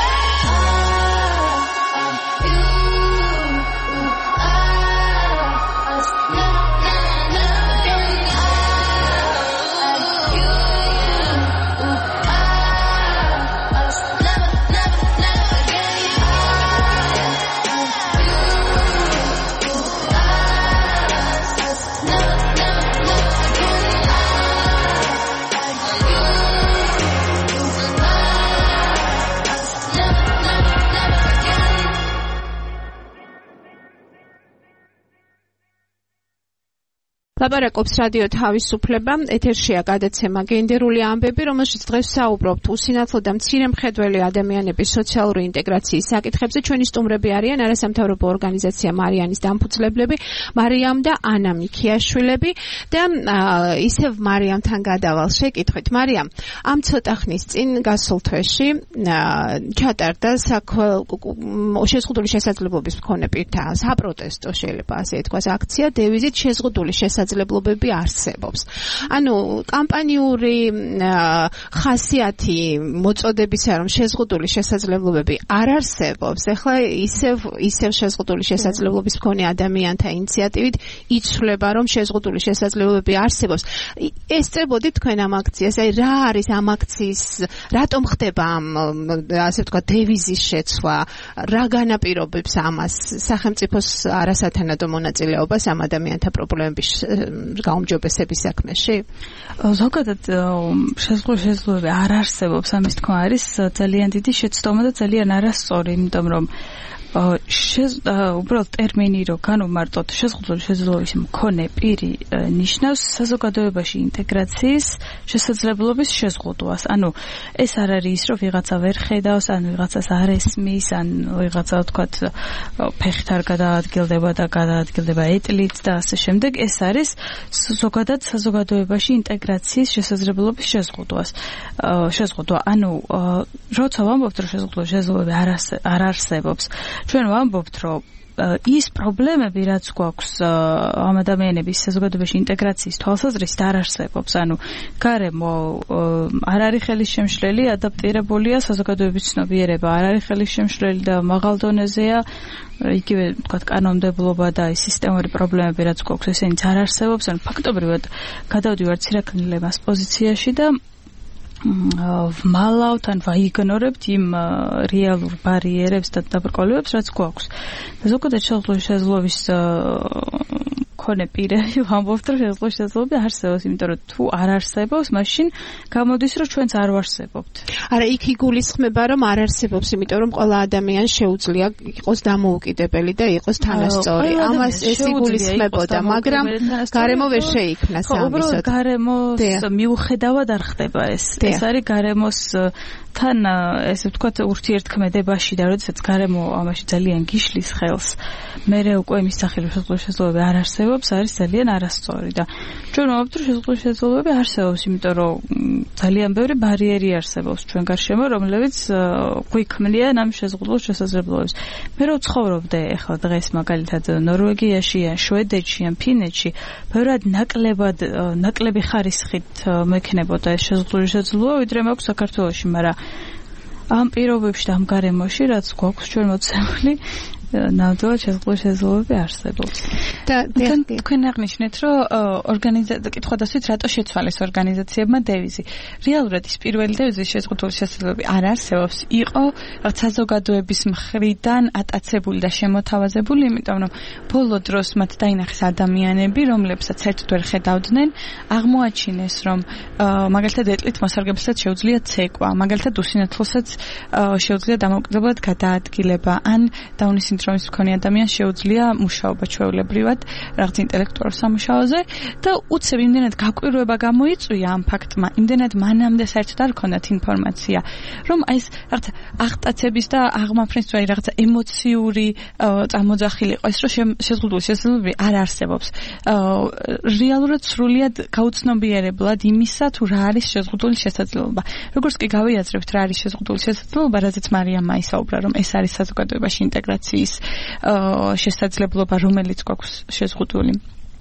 Speaker 5: ლაპარაკობს რადიო თავისუფლება, ეთერშია გადაცემა გენდერული ამბები, რომელშიც დღეს ვსაუბრობთ უსინათლო და მცირე მხედველი ადამიანების სოციალური ინტეგრაციის საკითხებზე. ჩვენი სტუმრები არიან არასამთავრობო ორგანიზაცია მარიანის დამფუძნებლები, მარიამ და ანა მიქიაშვილები და ისევ მარიამთან გადავალ შეკითხვით. მარიამ, ამ ცოტა ხნის წინ გასულ თვეში ჩატარდა შეზღუდული შესაძლებლობის მქონე პირთა საპროტესტო, შეიძლება ასე ითქვას, აქცია დევიზით შეზღუდული შესაძლებლობები არსებობს. ანუ კამპანიური ხასიათი მოწოდებისა, რომ შეზღუდული შესაძლებლობები არ არსებობს, ეხლა ისევ ისევ შეზღუდული შესაძლებლობის მქონე ადამიანთა ინიციატივით იცვლება, რომ შეზღუდული შესაძლებლობები არსებობს. ესწრებოდით თქვენ ამ აქციას, აი რა არის ამ აქციის, რატომ ხდება ამ ასე ვთქვათ დევიზის შეცვლა, რა განაპირობებს ამას, სახელმწიფოს არასათანადო მონაწილეობას ამ ადამიანთა პრობლემების გაუმჯობესების საქმეში?
Speaker 6: ზოგადად შესაძლებლობები არ არსებობს, ამის თქმა არის ძალიან დიდი შეცდომა და ძალიან არასწორი, იმიტომ რომ შეზ უბრალოდ ტერმინი რო განვმარტოთ შეზღუდული შესაძლებლობის მქონე პირი ნიშნავს საზოგადოებაში ინტეგრაციის შესაძლებლობის შეზღუდვას. ანუ ეს არ არის ის, რომ ვიღაცა ვერ ხედავს, ან ვიღაცას არ ესმის, ან ვიღაცა ვთქვათ ფეხით არ გადაადგილდება და გადაადგილდება ეტლით და ასე შემდეგ. ეს არის ზოგადად საზოგადოებაში ინტეგრაციის შესაძლებლობის შეზღუდვას. შეზღუდვა, ანუ როცა ვამბობთ, რომ შეზღუდული შესაძლებლობები არ არსებობს, ჩვენ ვამბობთ, რომ ის პრობლემები, რაც გვაქვს ამ ადამიანების საზოგადოებაში ინტეგრაციის თვალსაზრისით არ არსებობს. ანუ გარემო არ არის ხელისშემშლელი, ადაპტირებულია, საზოგადოების ცნობიერება არ არის ხელისშემშლელი და მაღალ დონეზეა. იგივე ვთქვათ კანონმდებლობა და ის სისტემური პრობლემები, რაც გვაქვს, ესენიც არ არსებობს. ანუ ფაქტობრივად გადავდივართ ცირაკნილებას პოზიციაში და ვმალავთ ან ვაიგნორებთ იმ რეალურ ბარიერებს და დაბრკოლებებს, რაც გვაქვს. ზოგადად შესაძლებელი შესაძლებლობის მქონე პირები ვამბობთ, რომ შესაძლებელი შესაძლებლობები არსებობს, იმიტომ რომ თუ არ არსებობს, მაშინ გამოდის, რომ ჩვენც არ ვარსებობთ.
Speaker 5: არა, იქ იგულისხმება, რომ არ არსებობს, იმიტომ რომ ყველა ადამიანს შეუძლია იყოს დამოუკიდებელი და იყოს თანასწორი. ამას ეს იგულისხმებოდა, მაგრამ გარემო ვერ შეიქმნა სამისოდ.
Speaker 6: უბრალოდ გარემოს მიუხედავად არ ხდება ეს. ეს არის გარემოს თან ესე ვთქვათ ურთიერთქმედებაში და როდესაც გარემო ამაში ძალიან გიშლის ხელს, მერე უკვე მის სახელი შესაძლებლობები არ არსებობს, არის ძალიან არასწორი და ჩვენ ვამბობთ, რომ შესაძლებელი შესაძლებლობები არსებობს, იმიტომ რომ ძალიან ბევრი ბარიერი არსებობს ჩვენ გარშემო, რომლებიც გვიქმნიან ამ შესაძლებლობ შესაძლებლობებს. მე რო ვცხოვრობდე ახლა დღეს მაგალითად ნორვეგიაში, შვედეთში, ან ფინეთში, ბევრად ნაკლებად ნაკლები ხარისხით მექნებოდა ეს შესაძლებელი შესაძლებლობა, ვიდრე მაქვს საქართველოში, მაგრამ ამ პირობებში და ამ გარემოში, რაც გვაქვს ჩვენ მოცემული, ნამდვილად შესაძლებელი შესაძლებლობები არსებობს.
Speaker 7: და თქვენ აღნიშნეთ, რომ ორგანიზაცია კითხვა-დასვით რატო შეცვალეს ორგანიზაციებმა დევიზი. რეალურად ის პირველი დევიზი შესაძლებელი შესაძლებლობები არ არსებობს. იყო საზოგადოების მხრიდან ატაცებული და შემოთავაზებული, იმიტომ რომ ბოლო დროს მათ დაინახეს ადამიანები, რომლებსაც საერთოდ ვერ ხედავდნენ, აღმოაჩინეს, რომ მაგალითად ეტლით მოსარგებელსაც შეუძლია ცეკვა, მაგალითად უსინათლოსაც შეუძლია დამოუკიდებლად გადაადგილება, ან დაუნის სინდრომის მქონე ადამიანს შეუძლია მუშაობა ჩვეულებრივად რაღაც ინტელექტუალურ სამუშაოზე და უცებ იმდენად გაკვირვება გამოიწვია ამ ფაქტმა, იმდენად მანამდე საერთოდ არ ჰქონდათ ინფორმაცია, რომ აი ეს რაღაც აღტაცების და აღმაფრენის თუ აი რაღაცა ემოციური წამოძახილი იყო ეს, რომ შეზღუდული შესაძლებლობები არ არსებობს. რეალურად სრულიად გაუცნობიერებლად იმისა, თუ რა არის შეზღუდული შესაძლებლობა. როგორც კი გავიაზრებთ რა არის შეზღუდული შესაძლებლობა, რაზეც მარიამმა ისაუბრა, რომ ეს არის საზოგადოებაში ინტეგრაციის შესაძლებლობა, რომელიც გვაქვს შეზღუდული.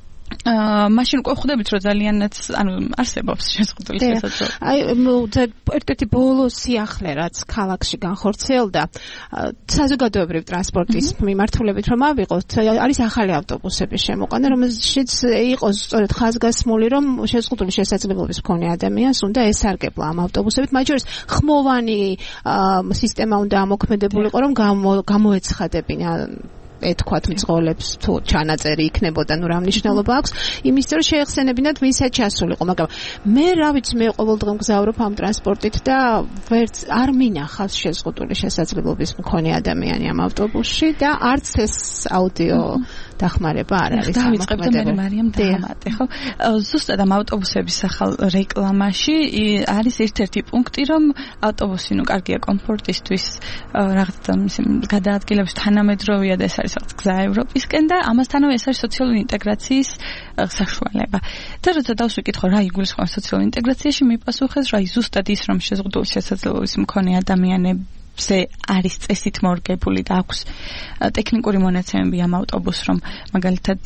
Speaker 7: მაშინ უკვე ხვდებით, რომ ძალიანაც ანუ არსებობს შეზღუდული შესაძლებლობა.
Speaker 5: აი ერთ-ერთი ბოლო სიახლე, რაც ქალაქში განხორციელდა, საზოგადოებრივ ტრანსპორტის მიმართულებით რომ ავიღოთ, არის ახალი ავტობუსების შემოყვანა, რომელშიც იყოს სწორედ ხაზგასმული, რომ შეზღუდული შესაძლებლობის მქონე ადამიანს უნდა ესარგებლა ამ ავტობუსებით, მათ შორის ხმოვანი სისტემა უნდა ამოქმედებულიყო, რომ გამოეცხადებინა ეთქვათ მძღოლებს თუ ჩანაწერი იქნებოდა, ნუ რა მნიშვნელობა აქვს იმის, რომ შეეხსენებინათ ვინცაც ჩასულიყო, მაგრამ მე რა ვიცი, მე ყოველდღე მგზავრობ ამ ტრანსპორტით და ვერც არ მინახავს შეზღუდული შესაძლებლობის მქონე ადამიანი ამ ავტობუსში და არც ეს აუდიო დახმარება არ არის
Speaker 7: დამოუკიდებელი. მე მარიამ დაამატე, ხო? ზუსტად ამ ავტობუსების ახალ რეკლამაში არის ერთ-ერთი პუნქტი, რომ ავტობუსი ნუ კარგია კომფორტისთვის, რაღაცა გადაადგილების თანამედროვეა და ეს არის რაღაც გზა ევროპისკენ და ამასთანავე ეს არის სოციალური ინტეგრაციის საშუალება. და როცა დავსვიკითხო რა იგულისხმება სოციალურ ინტეგრაციაში, მიპასუხეს, რომ აი ზუსტად ის, რომ შეზღუდული შესაძლებლობის მქონე ადამიანები ზე არის წესით მორგებული და აქვს ტექნიკური მონაცემები ამ ავტობუსს, რომ მაგალითად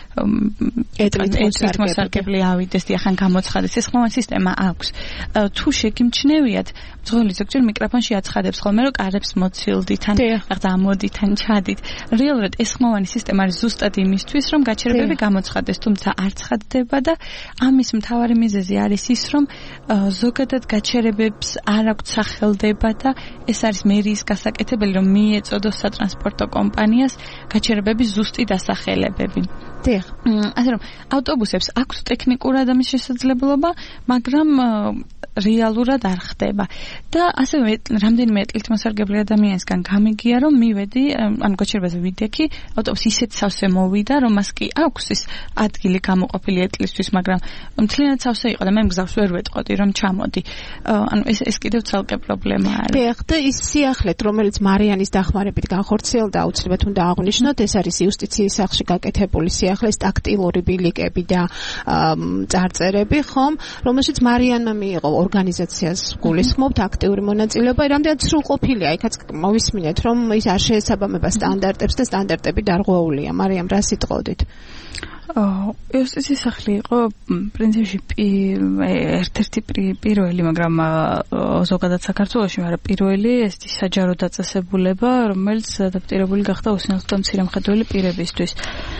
Speaker 7: ეტლით მოსარგებლე ავიდეს, დიახან გამოცხადეს, ეს ხმოვანი სისტემა აქვს. თუ შეგიმჩნევიათ, მძღოლი ზოგჯერ მიკროფონში აცხადებს ხოლმე, რომ კარებს მოცილდით, ან რაღაცა ამოდით, ან ჩადით. რეალურად ეს ხმოვანი სისტემა არის ზუსტად იმისთვის, რომ გაჩერებები გამოცხადეს, თუმცა არ ცხადდება და ამის მთავარი მიზეზი არის ის, რომ ზოგადად გაჩერებებს არ აქვთ სახელდება და ეს არის ლონდონის მერიის გასაკეთებელი, რომ მიეწოდოს სატრანსპორტო კომპანიას გაჩერებების ზუსტი დასახელებები.
Speaker 5: დიახ.
Speaker 7: ასე რომ ავტობუსებს აქვს ტექნიკურად ამის შესაძლებლობა, მაგრამ რეალურად არ ხდება. და ასევე რამდენიმე წლითმოსარგებლე ადამიანისგან გამიგია, რომ მივედი, ანუ გაჩერებაზე ვიდექი, ავტობუსი ისეთ სავსე მოვიდა, რომ მას კი აქვს ის ადგილი გამოყოფილი ეტლისთვის, მაგრამ მთლიანად სავსე იყო და მე მგზავს ვერ ვეტყოდი, რომ ჩამოდი. ანუ ეს ეს კიდევ ცალკე პრობლემა არის.
Speaker 5: დიახ, და ის სიახლეთ, რომელიც მარიანის დახმარებით განხორციელდა, აუცილებლად უნდა აღვნიშნოთ, ეს არის იუსტიციის სახლში გაკეთებული სიახლეს ტაქტილური ბილიკები და წარწერები, ხომ, რომელშიც მარიანმა მიიღო ორგანიზაციას გულისხმობთ აქტიური მონაწილეობა, რამდენად სრულყოფილია, იქაც მოვისმინეთ, რომ ის არ შეესაბამება სტანდარტებს და სტანდარტები დარღვეულია. მარიამ, რა სიტყოდით?
Speaker 6: იუსტიციის სახლი იყო პრინციპში ერთ-ერთი პირველი, მაგრამ ზოგადად საქართველოში, მაგრამ პირველი ეს საჯარო დაწესებულება, რომელიც ადაპტირებული გახდა უსინათლო და მცირემხედველი პირებისთვის.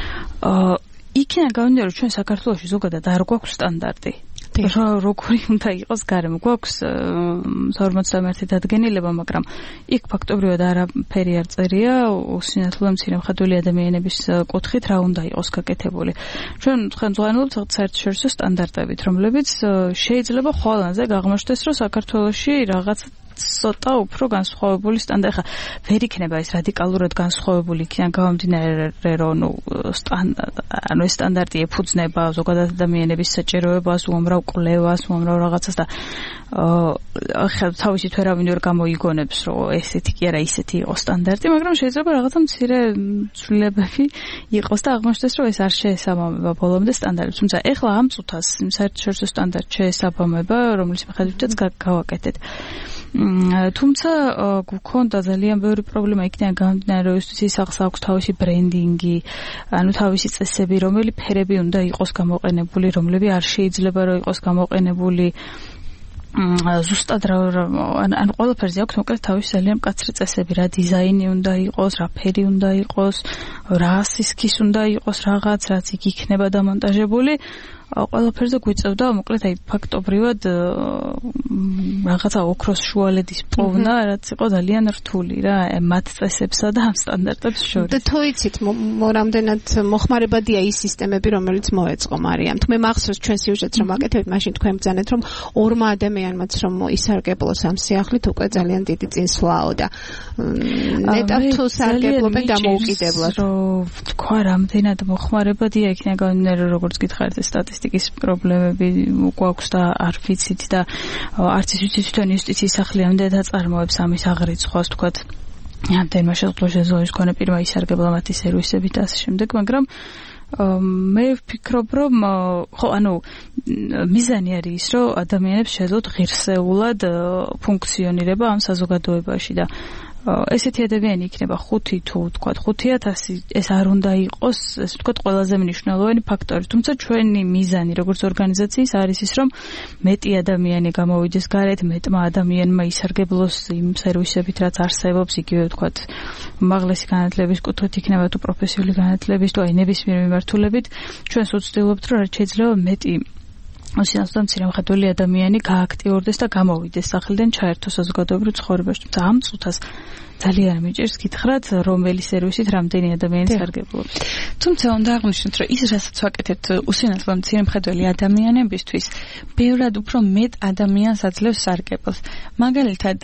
Speaker 6: იქიდან გამომდინარე, რომ ჩვენ საქართველოში ზოგადად არ გვაქვს სტანდარტი. როგორი უნდა იყოს გარემო. გვაქვს ორმოცდამეერთი დადგენილება, მაგრამ იქ ფაქტობრივად არაფერი არ წერია უსინათლო და მცირემხედველი ადამიანების კუთხით რა უნდა იყოს გაკეთებული. ჩვენ ხელმძღვანელობთ საერთაშორისო სტანდარტებით, რომლებიც შეიძლება ყველანზე გაღმოჩნდეს, რომ საქართველოში რაღაც ცოტა უფრო განსხვავებული სტანდარტი. ხა ვერ იქნება ეს რადიკალურად განსხვავებული, იქიდან გამომდინარე, რომ ნუ ანუ ეს სტანდარტი ეფუძნება ზოგადად ადამიანების საჭიროებას, უამრავ კვლევას, უამრავ რაღაცას და ხა თავისით ვერავინ ვერ გამოიგონებს, რომ ესეთი კი არა, ისეთი იყოს სტანდარტი, მაგრამ შეიძლება რაღაცა მცირე ცვლილებები იყოს და აღმოჩნდეს, რომ ეს არ შეესაბამება ბოლომდე სტანდარტებს. თუმცა ეხლა ამ წუთას საერთაშორისო სტანდარტი შეესაბამება, რომლის მიხედვითაც გავაკეთეთ. თუმცა გვქონდა ძალიან ბევრი პრობლემა იქიდან გამომდინარე, რომ იუსტიციის სახლს აქვს თავისი ბრენდინგი, ანუ თავისი წესები, რომელი ფერები უნდა იყოს გამოყენებული, რომლები არ შეიძლება რომ იყოს გამოყენებული. ზუსტად რა ანუ ყველაფერზე აქვს მოკლედ თავისი ძალიან მკაცრი წესები, რა დიზაინი უნდა იყოს, რა ფერი უნდა იყოს, რა სისქის უნდა იყოს რაღაც, რაც იქ იქნება დამონტაჟებული. ყველაფერზე გვიწევდა მოკლედ აი ფაქტობრივად რაღაცა ოქროს შუალედის პოვნა, რაც იყო ძალიან რთული რა მათ წესებსა და ამ სტანდარტებს შორის.
Speaker 5: და თუ იცით რამდენად მოხმარებადია ის სისტემები, რომელიც მოეწყო მარიამ. თუ მე მახსოვს ჩვენ სიუჟეტს რომ აკეთებთ, მაშინ თქვენ ბრძანეთ, რომ ორმა ადამიანმაც რომ ისარგებლოს ამ სიახლით უკვე ძალიან დიდი წინსვლაო და ნეტავ თუ სარგებლობენ დამოუკიდებლად.
Speaker 6: თქვა რამდენად მოხმარებადია იქნება გამომდინარე, როგორც გითხარით ეს სტატისტიკის პრობლემები გვაქვს და არ ვიცით და არც ის ვიცით თვითონ იუსტიციის სახლი ამდენად აწარმოებს ამის აღრიცხვას, თქვათ რამდენიმე შესაძლებლობის მქონე პირმა ისარგებლა მათი სერვისებით და ასე შემდეგ, მაგრამ მე ვფიქრობ, რომ ხო, ანუ მიზანი არის ის, რომ ადამიანებს შეძლოთ ღირსეულად ფუნქციონირება ამ საზოგადოებაში და ესეთი ადამიანი იქნება ხუთი თუ თქვა ხუთი ათასი, ეს არ უნდა იყოს, ესე ვთქვათ, ყველაზე მნიშვნელოვანი ფაქტორი. თუმცა ჩვენი მიზანი როგორც ორგანიზაციის არის ის, რომ მეტი ადამიანი გამოვიდეს გარეთ, მეტმა ადამიანმა ისარგებლოს იმ სერვისებით, რაც არსებობს, იგივე ვთქვათ, უმაღლესი განათლების კუთხით იქნება თუ პროფესიული განათლების თუ აი ნებისმიერ მიმართულებით, ჩვენს ვცდილობთ, რომ რაც შეიძლება მეტი უსინათლო და მცირემხედველი ადამიანი გააქტიურდეს და გამოვიდეს სახლიდან, ჩაერთოს საზოგადოებრივ ცხოვრებაში. თუმცა ამ წუთას ძალიან მიჭირს გითხრათ, რომელი სერვისით რამდენი ადამიანი სარგებლობს.
Speaker 7: თუმცა უნდა აღვნიშნოთ, რომ ის რასაც ვაკეთებთ უსინათლო მცირემხედველი ადამიანებისთვის, ბევრად უფრო მეტ ადამიანს აძლევს სარგებელს. მაგალითად,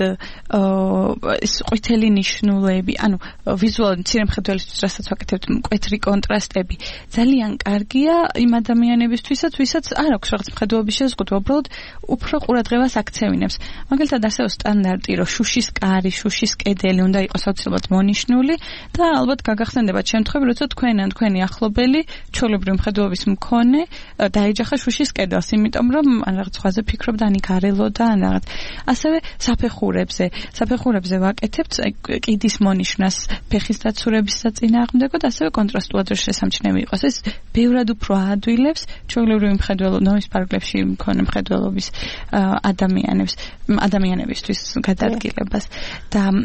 Speaker 7: ეს ყვითელი ნიშნულები, ანუ ვიზუალური მცირემხედველისთვის რასაც ვაკეთებთ, მკვეთრი კონტრასტები, ძალიან კარგია იმ ადამიანებისთვისაც, ვისაც არ აქვს რაღაც მხედველობის შეზღუდვა, უბრალოდ უფრო ყურადღებას აქცევინებს. მაგალითად, ასევე სტანდარტი, რომ შუშის კარი, შუშის კედელი უნდა იყოს აუცილებლად მონიშნული და ალბათ გაგახსენდებათ შემთხვევები, როცა თქვენ ან თქვენი ახლობელი ჩვეულებრივი მხედველობის მქონე დაეჯახა შუშის კედელს, იმიტომ რომ ან რაღაც სხვაზე ფიქრობდა, ან იქ არელოდა, ან რაღაც. ასევე საფეხურებზე, საფეხურებზე ვაკეთებთ კიდის მონიშნას, ფეხის დაცურების საწინააღმდეგოდ, ასევე კონტრასტულად რომ შესამჩნევი იყოს. ეს ბევრად უფრო აადვილებს ჩვეულებრივი მხედველობის ნომის პარკლებში მქონე მხედველობის ადამიანებს, ადამიანებისთვის გადაადგილებას და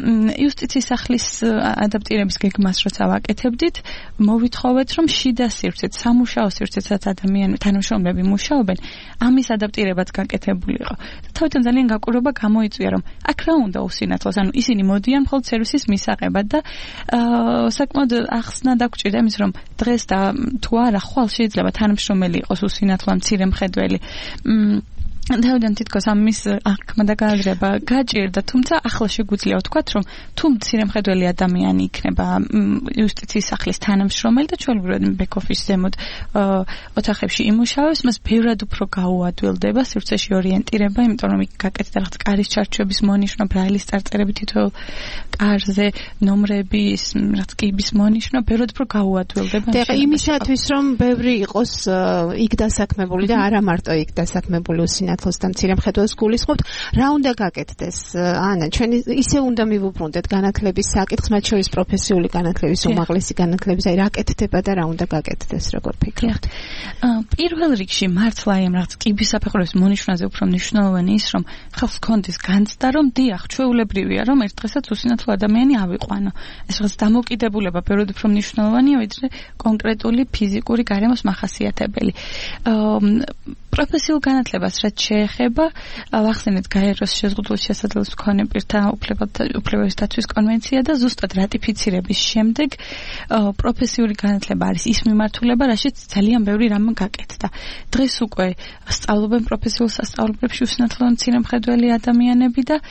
Speaker 7: იუსტიციის სახლის ადაპტირების გეგმას როცა ვაკეთებდით, მოვითხოვეთ, რომ შიდა სივრცეთ, სამუშაო სივრცესაც ადამიანები, თანამშრომლები მუშაობენ, ამის ადაპტირებაც გაკეთებული იყო. თავიდან ძალიან გაკვირვება გამოიწვია, რომ აქ რა უნდა უსინათლოს, ანუ ისინი მოდიან მხოლოდ სერვისის მისაღებად და საკმაოდ ახსნა დაგჭირდა იმის, რომ დღეს და თუ არა, ხვალ შეიძლება თანამშრომელი იყოს უსინათლო, მცირე მხედველი. თავიდან თითქოს ამის აღქმა და გააზრება გაჭირდა, თუმცა ახლა შეგვიძლია ვთქვათ, რომ თუ მცირე მხედველი ადამიანი იქნება იუსტიციის სახლის თანამშრომელი და ჩვეულებრივად ბექ-ოფისის ზემოთ ოთახებში იმუშავებს, მას ბევრად უფრო გაუადვილდება სივრცეში ორიენტირება, იმიტომ რომ იქ გაკეთდა რაღაც კარის ჩარჩოების მონიშნო, ბრაილის წარწერები თითოეულ კარზე, ნომრების, რაღაც კიბის მონიშნო, ბევრად უფრო გაუადვილდება.
Speaker 5: და იმისათვის, რომ ბევრი იყოს იქ დასაქმებული და არა მარტო იქ დასაქმებული უსინათლოს და მცირე მხედველს გულისხმობთ, რა უნდა გაკეთდეს? ანა, ჩვენ ისე უნდა მივუბრუნდეთ განათლების საკითხს, მათ შორის პროფესიული განათლების, უმაღლესი განათლების, აი რა კეთდება და რა უნდა გაკეთდეს, როგორ ფიქრობთ?
Speaker 7: პირველ რიგში მართლა იმ რაღაც კიბის საფეხურების მონიშნაზე უფრო მნიშვნელოვანი ის, რომ ხალხს კონდეს განცდა, რომ დიახ, ჩვეულებრივია, რომ ერთ დღესაც უსინათლო ადამიანი ავიყვანო. ეს რაღაც დამოკიდებულება ბევრად უფრო მნიშვნელოვანია, ვიდრე კონკრეტული ფიზიკური გარემოს მახასიათებელი. პროფესიულ განათლებას რაც შეეხება, ვახსენეთ გაეროს შეზღუდული შესაძლებლობის მქონე პირთა უფლებების დაცვის კონვენცია და ზუსტად რატიფიცირების შემდეგ პროფესიული განათლება არის ის მიმართულება, რაშიც ძალიან ბევრი რამ გაკეთდა. დღეს უკვე სწავლობენ პროფესიულ სასწავლებლებში უსინათლო მცირე მხედველი ადამიანები და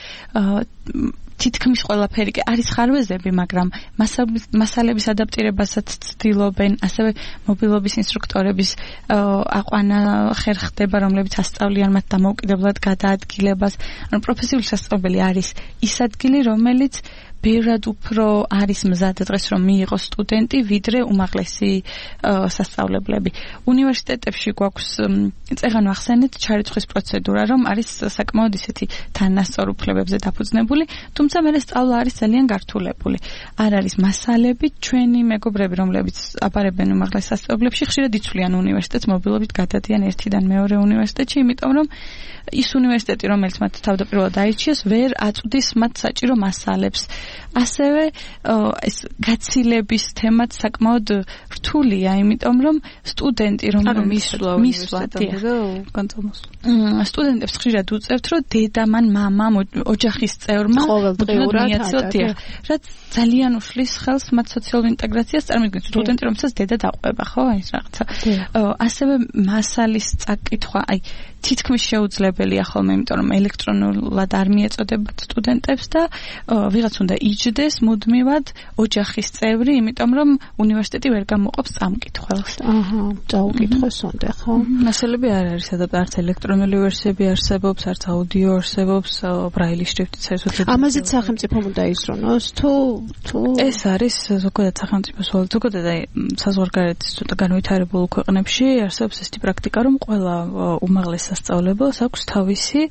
Speaker 7: თითქმის ყველაფერი კი არის ხარვეზები, მაგრამ მასალების ადაპტირებასაც ცდილობენ, ასევე მობილობის ინსტრუქტორების აყვანა ხერხდება, რომლებიც ასწავლიან მათ დამოუკიდებლად გადაადგილებას. ანუ პროფესიული სასწავლებელი არის ის ადგილი, რომელიც ბევრად უფრო არის მზად დღეს რომ მიიღოს სტუდენტი, ვიდრე უმაღლესი სასწავლებლები. უნივერსიტეტებში გვაქვს წეღან ვახსენეთ ჩარიცხვის პროცედურა, რომ არის საკმაოდ ისეთი თანასწორ უფლებებზე დაფუძნებული, თუმცა მე სწავლა არის ძალიან გართულებული. არ არის მასალები, ჩვენი მეგობრები, რომლებიც აბარებენ უმაღლეს სასწავლებლებში, ხშირად იცვლიან უნივერსიტეტს, მობილობით გადადიან ერთიდან მეორე უნივერსიტეტში, იმიტომ რომ ის უნივერსიტეტი, რომელიც მათ თავდაპირველად აირჩიეს, ვერ აწვდის მათ საჭირო მასალებს. ასევე ეს გაცილების თემაც საკმაოდ რთულია, იმიტომ რომ სტუდენტი რომელიც მისვლა უნივერსიტეტში და განწამოსვლა. სტუდენტებს ხშირად უწევთ, რომ დედა მან მამამ ოჯახის წევრმა
Speaker 5: ყოველდღიურად
Speaker 7: მიეცოდათ, რაც ძალიან უშლის ხელს მათ სოციალურ ინტეგრაციას. წარმოიდგინეთ სტუდენტი, რომელსაც დედა დაყვება, ხო, აი რაღაცა. ასევე მასალის წაკითხვა, აი თითქმის შეუძლებელია ხოლმე, იმიტომ რომ ელექტრონულად არ მიეწოდებათ სტუდენტებს და ვიღაც უნდა იჯდეს მუდმივად ოჯახის წევრი, იმიტომ რომ უნივერსიტეტი ვერ გამოყოფს წამკითხველს.
Speaker 5: აჰა, წაუკითხოს უნდა, ხო?
Speaker 6: მასალები არ არის, სადაც არც ელექტრონული ვერსიები არსებობს, არც აუდიო არსებობს, ბრაილის შრიფტიც არის.
Speaker 5: ამაზეც სახელმწიფომ უნდა ისრუნოს, თუ თუ
Speaker 6: ეს არის ზოგადად სახელმწიფოს ვალ, ზოგადად აი საზღვარგარეთის ცოტა განვითარებულ ქვეყნებში არსებობს ესეთი პრაქტიკა, რომ ყველა უმაღლეს სასწავლებელს აქვს თავისი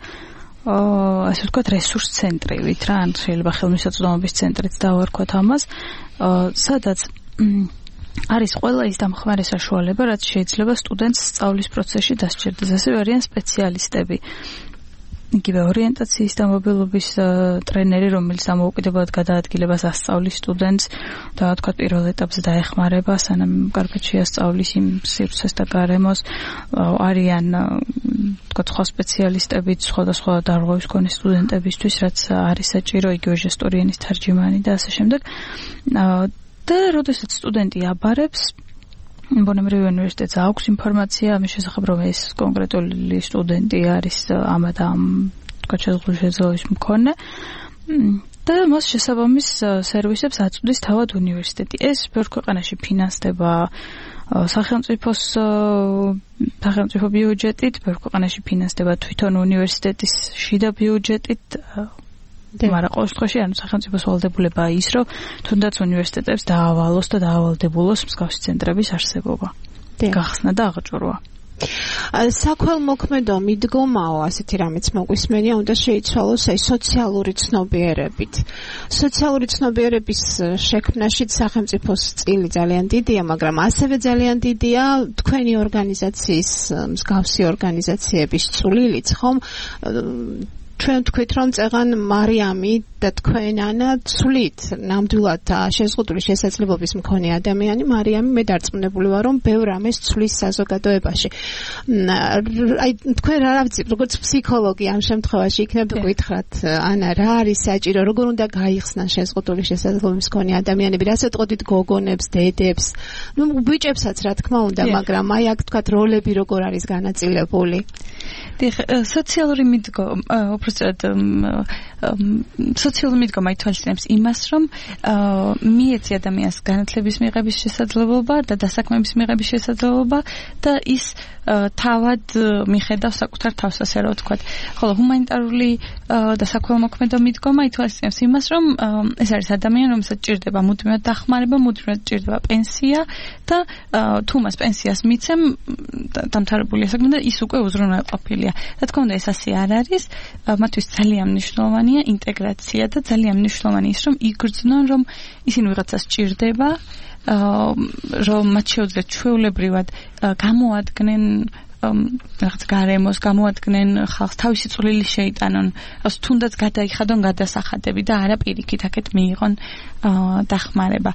Speaker 6: ასე ვთქვათ რესურს ცენტრივით რა, ან შეიძლება ხელმისაწვდომობის ცენტრიც დავარქვათ ამას, სადაც არის ყველა ის დამხმარე საშუალება, რაც შეიძლება სტუდენტს სწავლის პროცესში დასჭირდეს. ასევე არიან სპეციალისტები, იგივე ორიენტაციის და მობილობის ტრენერი, რომელიც დამოუკიდებლად გადაადგილებას ასწავლის სტუდენტს და თქვა პირველ ეტაპზე დაეხმარება, სანამ კარგად შეასწავლის იმ სივრცეს და გარემოს. არიან თქვა სხვა სპეციალისტები, სხვადასხვა დარღვევის მქონე სტუდენტებისთვის, რაც არის საჭირო, იგივე ჟესტური ენის თარჯიმანი და ასე შემდეგ. და როდესაც სტუდენტი აბარებს, ბუნებრივი უნივერსიტეტს აქვს ინფორმაცია ამის შესახებ, რომ ეს კონკრეტული სტუდენტი არის ამ და ამ თქვა შეზღუდული შესაძლებლობის მქონე და მას შესაბამის სერვისებს აწვდის თავად უნივერსიტეტი. ეს ბევრ ქვეყანაში ფინანსდება სახელმწიფოს სახელმწიფო ბიუჯეტით, ბევრ ქვეყანაში ფინანსდება თვითონ უნივერსიტეტის შიდა ბიუჯეტით. მაგრამ ყოველ შემთხვევაში ანუ სახელმწიფოს ვალდებულებაა ის, რომ თუნდაც უნივერსიტეტებს დაავალოს და დაავალდებულოს მსგავსი ცენტრების არსებობა. გახსნა და აღჭურვა.
Speaker 5: საქველმოქმედო მიდგომაო, ასეთი რამეც მოგვისმენია, უნდა შეიცვალოს აი სოციალური ცნობიერებით. სოციალური ცნობიერების შექმნაშიც სახელმწიფოს წილი ძალიან დიდია, მაგრამ ასევე ძალიან დიდია თქვენი ორგანიზაციის, მსგავსი ორგანიზაციების წვლილიც, ხომ? ჩვენ თქვით რომ წეღან მარიამი და თქვენ ანა ცვლით ნამდვილად შეზღუდული შესაძლებლობის მქონე ადამიანი მარიამი მე დარწმუნებული ვარ რომ ბევრ ამას ცვლის საზოგადოებაში. აი თქვენ რა ვიცი როგორც ფსიქოლოგი ამ შემთხვევაში იქნება გითხრათ ანა რა არის საჭირო როგორ უნდა გაიხსნან შეზღუდული შესაძლებლობის მქონე ადამიანები რასაც ეტყოდით გოგონებს დედებს ну ბიჭებსაც რა თქმა უნდა მაგრამ აი აქ თქვათ როლები როგორ არის განაწილებული
Speaker 7: სოციალური მიდგომა უბრალოდ სოციალური მიდგომა ითვალისწინებს იმას რომ მიეცი ადამიანს განათლების მიღების შესაძლებლობა და დასაქმების მიღების შესაძლებლობა და ის თავად მიხედავს საკუთარ თავს ასე რომ ვთქვათ ხოლო ჰუმანიტარული და საქველმოქმედო მიდგომა ითვალისწინებს იმას რომ ეს არის ადამიანი რომელსაც ჭირდება მუდმივად დახმარება მუდმივად ჭირდება პენსია და თუ მას პენსიას მიცემ დამთავრებულია საქმე და ის უკვე უზრუნველყოფილია რა თქმა უნდა ეს ასე არ არის მათთვის ძალიან მნიშვნელოვანია ინტეგრაცია და ძალიან მნიშვნელოვანია ის რომ იგრძნონ რომ ისინი ვიღაცას ჭირდება რომ მათ შეუძლიათ ჩვეულებრივად გამოადგნენ რაღაც გარემოს გამოადგნენ ხალხს თავისი წვლილი შეიტანონ თუნდაც გადაიხადონ გადასახადები და არა პირიქით აქეთ მიიღონ დახმარება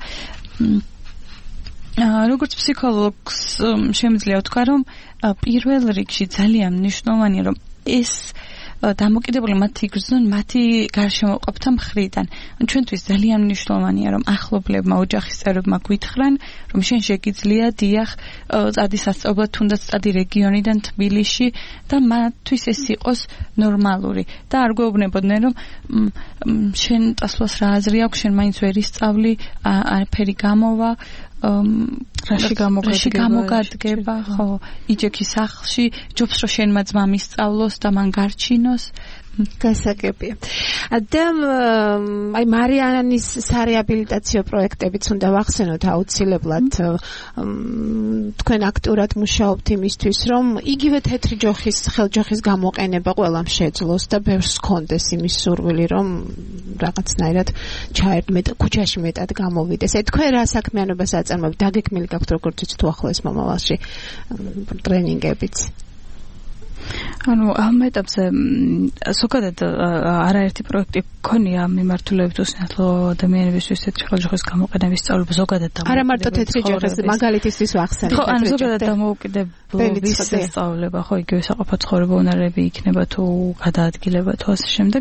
Speaker 7: როგორც ფსიქოლოგს შემიძლია ვთქვა რომ პირველ რიგში ძალიან მნიშვნელოვანია რომ ეს დამოკიდებული მათი გრძნონ მათი გარშემოყოფთა მხრიდან. ჩვენთვის ძალიან მნიშვნელოვანია რომ ახლობლებმა ოჯახის წევრებმა გვითხრან რომ შენ შეგიძლია დიახ წადი სასწავლებლად თუნდაც წადი რეგიონიდან თბილისში და მათთვის ეს იყოს ნორმალური და არ გვეუბნებოდნენ რომ შენ წასვლას რა აზრი აქვს შენ მაინც ვერ ისწავლი არაფერი გამოვა რაში გამოგადგება ხო იჯექი სახლში ჯობს რომ შენმა ძმამ ისწავლოს და მან გარჩინოს
Speaker 5: გასაგებია და აი მარიანის სარეაბილიტაციო პროექტებიც უნდა ვახსენოთ აუცილებლად თქვენ აქტიურად მუშაობთ იმისთვის რომ იგივე თეთრი ჯოხის ხელჯოხის გამოყენება ყველამ შეძლოს და ბევრს ჰქონდეს იმის სურვილი რომ რაღაცნაირად ჩაერთმეთ ქუჩაში მეტად გამოვიდეს აი თქვენ რა საქმიანობას აწარმოებთ დაგეკმილი გაქვთ როგორც იცით თუ ახლოს მომავალში ტრენინგებიც ანუ ამ ეტაპზე ზოგადად არაერთი პროექტი გქონია მიმართულებით უსინათლო ადამიანებისთვის თეთრი ხელჯოხის გამოყენების სწავლება ზოგადად და არა მარტო თეთრი ჯოხის მაგალითისთვის ვახსენებ ხო ანუ ზოგადად დამოუკიდებლობის სწავლება ხო იგივე საყოფაცო ცხოვრება უნარები იქნება თუ გადაადგილება თუ ასე შემდეგ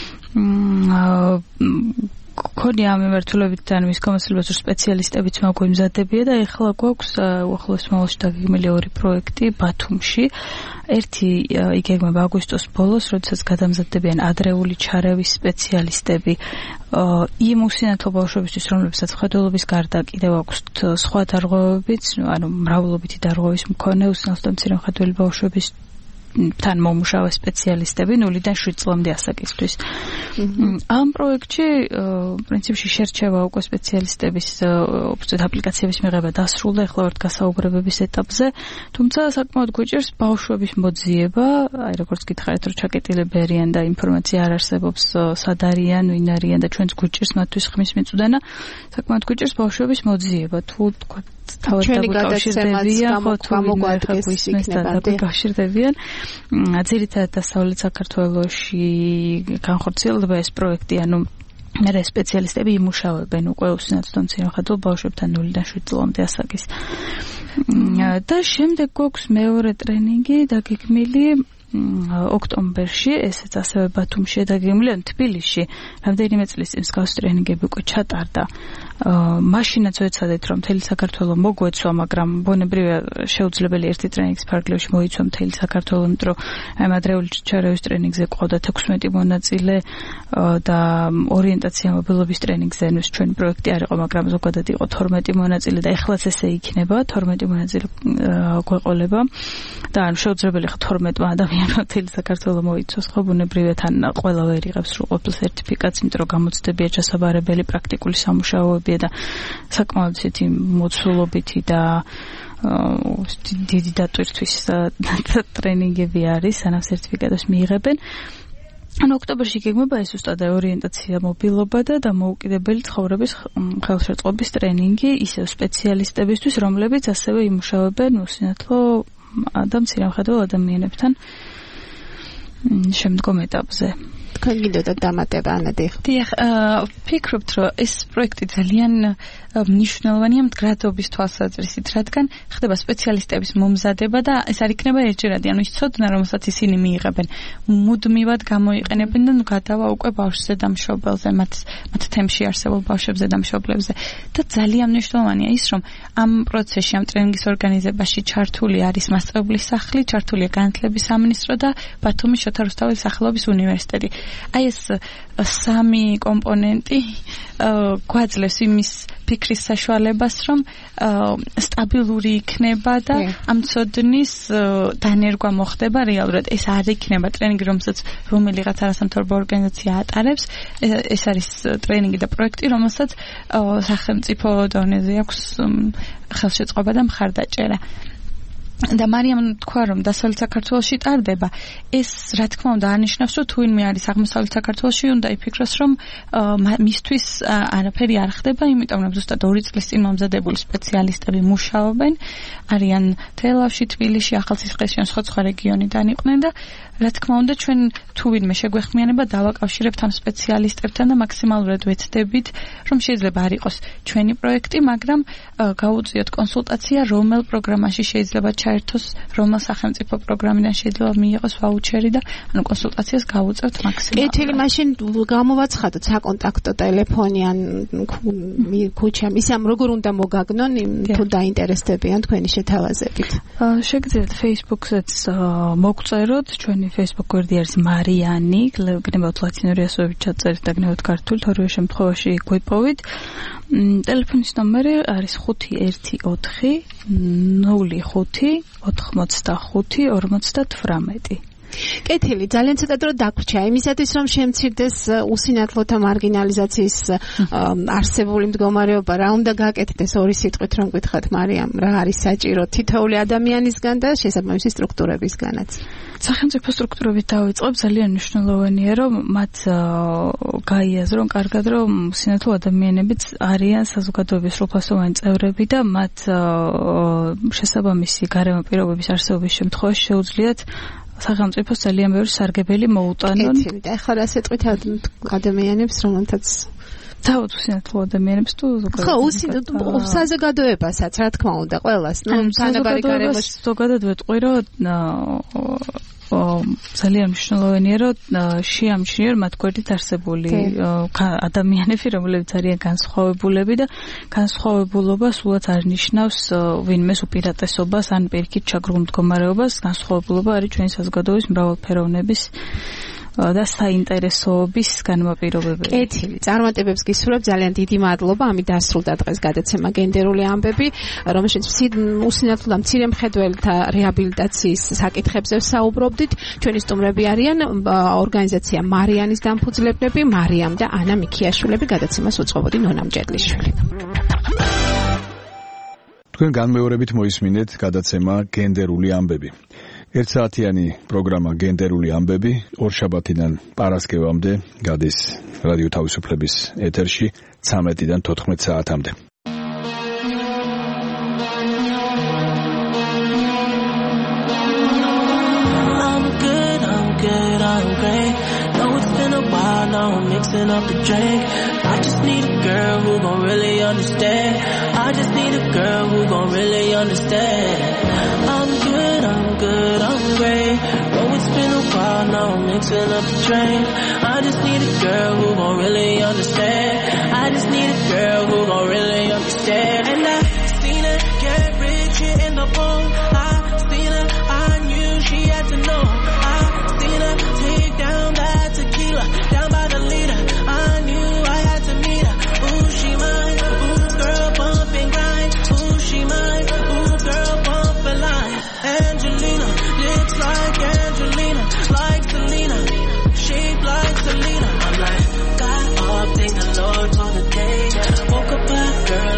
Speaker 5: გქონია ამ მიმართულებით და მის გამოცდილებას სპეციალისტებიც მოგვიმზადებია და ეხლა გვაქვს უახლოეს მომავალში დაგეგმილი ორი პროექტი ბათუმში ერთი იგეგმება აგვისტოს ბოლოს როდესაც გადამზადდებიან ადრეული ჩარევის სპეციალისტები იმ უსინათლო ბავშვებისთვის რომლებსაც მხედველობის გარდა კიდევ აქვთ სხვა დარღვევებიც ანუ მრავლობითი დარღვევის მქონე უსინათლო და მცირე მხედველი ბავშვების თან მომუშავე სპეციალისტები ნულიდან შვიდ წლამდე ასაკისთვის. ამ პროექტში პრინციპში შერჩევა უკვე სპეციალისტების უბრალოდ აპლიკაციების მიღება დასრულდა ახლა ვართ გასაუბრებების ეტაპზე, თუმცა საკმაოდ გვიჭირს ბავშვების მოძიება, აი როგორც გითხარით რომ ჩაკეტილები არიან და ინფორმაცია არ არსებობს სად არიან, ვინ არიან და ჩვენც გვიჭირს მათთვის ხმის მიწვდენა, საკმაოდ გვიჭირს ბავშვების მოძიება, თუ თქვა თავად დაკავშირდებიან, ხო თუ გამოგვადგეს იქნება დაკავშირდებიან. ძირითადად დასავლეთ საქართველოში განხორციელდება ეს პროექტი, ანუ მე სპეციალისტები იმუშავებენ უკვე უსინათლო მცირე მხედველ ბავშვებთან ნულიდან შვიდ წლამდე ასაკის. და შემდეგ გვაქვს მეორე ტრენინგი დაგეგმილი ოქტომბერში, ესეც ასევე ბათუმში დაგეგმილი, ან თბილისში. რამდენიმე წლის წინ მსგავსი ტრენინგები უკვე ჩატარდა. მაშინაც ვეცადეთ რომ მთელი საქართველო მოგვეცვა, მაგრამ ბუნებრივია შეუძლებელი ერთი ტრენინგის ფარგლებში მოიცვა მთელი საქართველო, იმიტომ რომ აი ადრეული ჩარევის ტრენინგზე ყავდა თექვსმეტი მონაწილე და ორიენტაცია მობილობის ტრენინგზე ნუს ჩვენი პროექტი არ იყო, მაგრამ ზოგადად იყო თორმეტი მონაწილე და ეხლაც ესე იქნება, თორმეტი მონაწილე გვეყოლება და ანუ შეუძლებელი ხო თორმეტმა ადამიანმა მთელი საქართველო მოიცვას, ხო ბუნებრივია თან ყველა ვერ იღებს სრულყოფილ სერტიფიკატს, იმიტომ რომ გამოცდებია ჩასაბარებელი პრაქტიკული სამუშაოები და საკმაოდ ისეთი მოცულობითი და დიდი დატვირთვის ტრენინგები არის, სანამ სერტიფიკატებს მიიღებენ. ანუ ოქტომბერში გეგმება ეს უბრალოდ ორიენტაცია მობილობა და დამოუკიდებელი ცხოვრების ხელშეწყობის ტრენინგი ისევ სპეციალისტებისთვის, რომლებიც ასევე იმუშავებენ უსინათლო და მცირე მხედველ ადამიანებთან შემდგომ ეტაპზე. თქვენ გინდოდათ დამატება ანადი?
Speaker 7: დიახ, ვფიქრობთ, რომ ეს პროექტი ძალიან მნიშვნელოვანია მდგრადობის თვალსაზრისით, რადგან ხდება სპეციალისტების მომზადება და ეს არ იქნება ერთჯერადი, ანუ ის ცოდნა, რომელსაც ისინი მიიღებენ, მუდმივად გამოიყენებენ და გადავა უკვე ბავშვზე და მშობელზე, მათ მათ თემში არსებულ ბავშვებზე და მშობლებზე. და ძალიან მნიშვნელოვანია ის, რომ ამ პროცესში, ამ ტრენინგის ორგანიზებაში ჩართული არის მასწავლებლის სახლი, ჩართულია განათლების სამინისტრო და ბათუმის შოთა რუსთაველის სახელობის უნივერსიტეტი. აი ეს სამი კომპონენტი გვაძლევს იმის ფიქრის საშუალებას, რომ სტაბილური იქნება და ამ ცოდნის დანერგვა მოხდება რეალურად. ეს არ იქნება ტრენინგი, რომელსაც რომელიღაც არასამთავრობო ორგანიზაცია ატარებს. ეს არის ტრენინგი და პროექტი, რომელსაც სახელმწიფო დონეზე აქვს ხელშეწყობა და მხარდაჭერა. და მარიამ თქვა, რომ დასავლეთ საქართველოში ტარდება, ეს რა თქმა უნდა არნიშნავს, რომ თუ ვინმე არის აღმოსავლეთ საქართველოში, უნდა იფიქროს, რომ მისთვის არაფერი არ ხდება, იმიტომ რომ ზუსტად ორი წლის წინ მომზადებული სპეციალისტები მუშაობენ, არიან თელავში, თბილისში, ახალციხეში, სხვა სხვა რეგიონიდან იყვნენ და რა თქმა უნდა ჩვენ თუ ვინმე შეგვეხმიანება დავაკავშირებთ ამ სპეციალისტებთან და მაქსიმალურად ვეცდებით, რომ შეიძლება არ იყოს ჩვენი პროექტი, მაგრამ გაუწიოთ კონსულტაცია, რომელ პროგრამაში შეიძლება ჩაერთოს, რომელ სახელმწიფო პროგრამიდან შეიძლება მიიღოს ვაუჩერი და ანუ კონსულტაციას გავუწევთ მაქსიმალურად.
Speaker 5: კეთილი, მაშინ გამოვაცხადოთ საკონტაქტო ტელეფონი ან ქუჩა, ისე როგორ უნდა მოგაგნონ თუ დაინტერესდებიან თქვენი შეთავაზებით.
Speaker 6: შეგიძლიათ Facebook-საც მოგწეროთ, ჩვენი Facebook გვერდი არის მარიანი, გნებავთ ლათინური ასოებით ჩაწერეთ და გნებავთ ქართული, ორივე შემთხვევაში გვიპოვით. ტელეფონის ნომერი არის ხუთი ერთი ოთხი ნული ხუთი ოთხმოცდახუთი ორმოცდათვრამეტი.
Speaker 5: კეთილი, ძალიან ცოტა დრო დაგვრჩა იმისათვის, რომ შემცირდეს უსინათლოთა მარგინალიზაციის არსებული მდგომარეობა. რა უნდა გაკეთდეს ორი სიტყვით რომ გითხრათ, მარიამ, რა არის საჭირო თითოეული ადამიანისგან და შესაბამისი სტრუქტურებისგანაც?
Speaker 6: სახელმწიფო სტრუქტურებით დავიწყებ, ძალიან მნიშვნელოვანია, რომ მათ გაიაზრონ კარგად, რომ სინათლო ადამიანებიც არიან საზოგადოების სრულფასოვანი წევრები და მათ შესაბამისი გარემო პირობების არსებობის შემთხვევაში შეუძლიათ სახელმწიფოს ძალიან ბევრი სარგებელი მოუტანონ.
Speaker 5: კეთილი, და ახლა რა სიტყვით ადამიანებს, რომელთაც
Speaker 6: თავად უსინათლო ადამიანებს თუ
Speaker 5: ზოგადად? ხო, უსინათლო საზოგადოებასაც, რა თქმა უნდა, ყველას. ნუ თანაბარი გარემოში
Speaker 6: ზოგადად ვეტყვი, რომ ძალიან მნიშვნელოვანია, რომ შეამჩნიონ მათ გვერდით არსებული ადამიანები, რომლებიც არიან განსხვავებულები და განსხვავებულობა სულაც არ ნიშნავს ვინმეს უპირატესობას ან პირიქით ჩაგრულ მდგომარეობას. განსხვავებულობა არის ჩვენი საზოგადოების მრავალფეროვნების და საინტერესოების განმაპირობებელი.
Speaker 5: კეთილი, წარმატებებს გისურვებ, ძალიან დიდი მადლობა. ამით დასრულდა დღეს გადაცემა გენდერული ამბები, რომელშიც უსინათლო და მცირე მხედველთა რეაბილიტაციის საკითხებზე საუბრობდით. ჩვენი სტუმრები არიან ორგანიზაცია მარიანის დამფუძნებლები, მარიამ და ანა მიქიაშვილები. გადაცემას უწყობოდი ნონა მჭედლიშვილი.
Speaker 3: თქვენ განმეორებით მოისმინეთ გადაცემა გენდერული ამბები. ერთსაათიანი პროგრამა გენდერული ამბები ორშაბათიდან პარასკევამდე გადის რადიო თავისუფლების ეთერში ცამეტიდან თოთხმეტ საათამდე. I'm good, I'm good, I'm great. Know it's been a while, now I'm mixing up the drink. I just need a girl who gon' really understand. I just need a girl who gon' really understand. I'm good, I'm good, I'm great. Know it's been a while, now I'm mixing up the drink. I just need a girl who gon' really understand. I just need a girl who gon' really understand. And I seen her get rich in the boom. I seen her, I knew she had to know. I seen her take down that tequila, down by the leader. I knew I had to meet her. Ooh, she mine. Ooh, girl, bump and grind. Ooh, she mine. Ooh, girl, bump and line. Angelina, lips like Angelina, like Selena, shape like Selena. I'm like, God, oh, thank the Lord for the day. Woke up a girl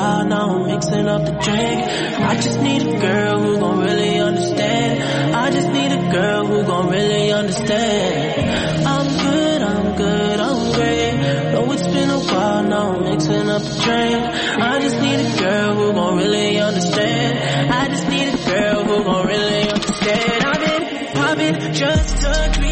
Speaker 3: while, now I'm mixing up the drink. I just need a girl who gon' really understand. I just need a girl who gon' really understand. I'm good, I'm good, I'm great. Know it's been a while, now I'm mixing up the drink. I just need a girl who gon' really understand. I just need a girl who gon' really understand. I've been popping just to dream.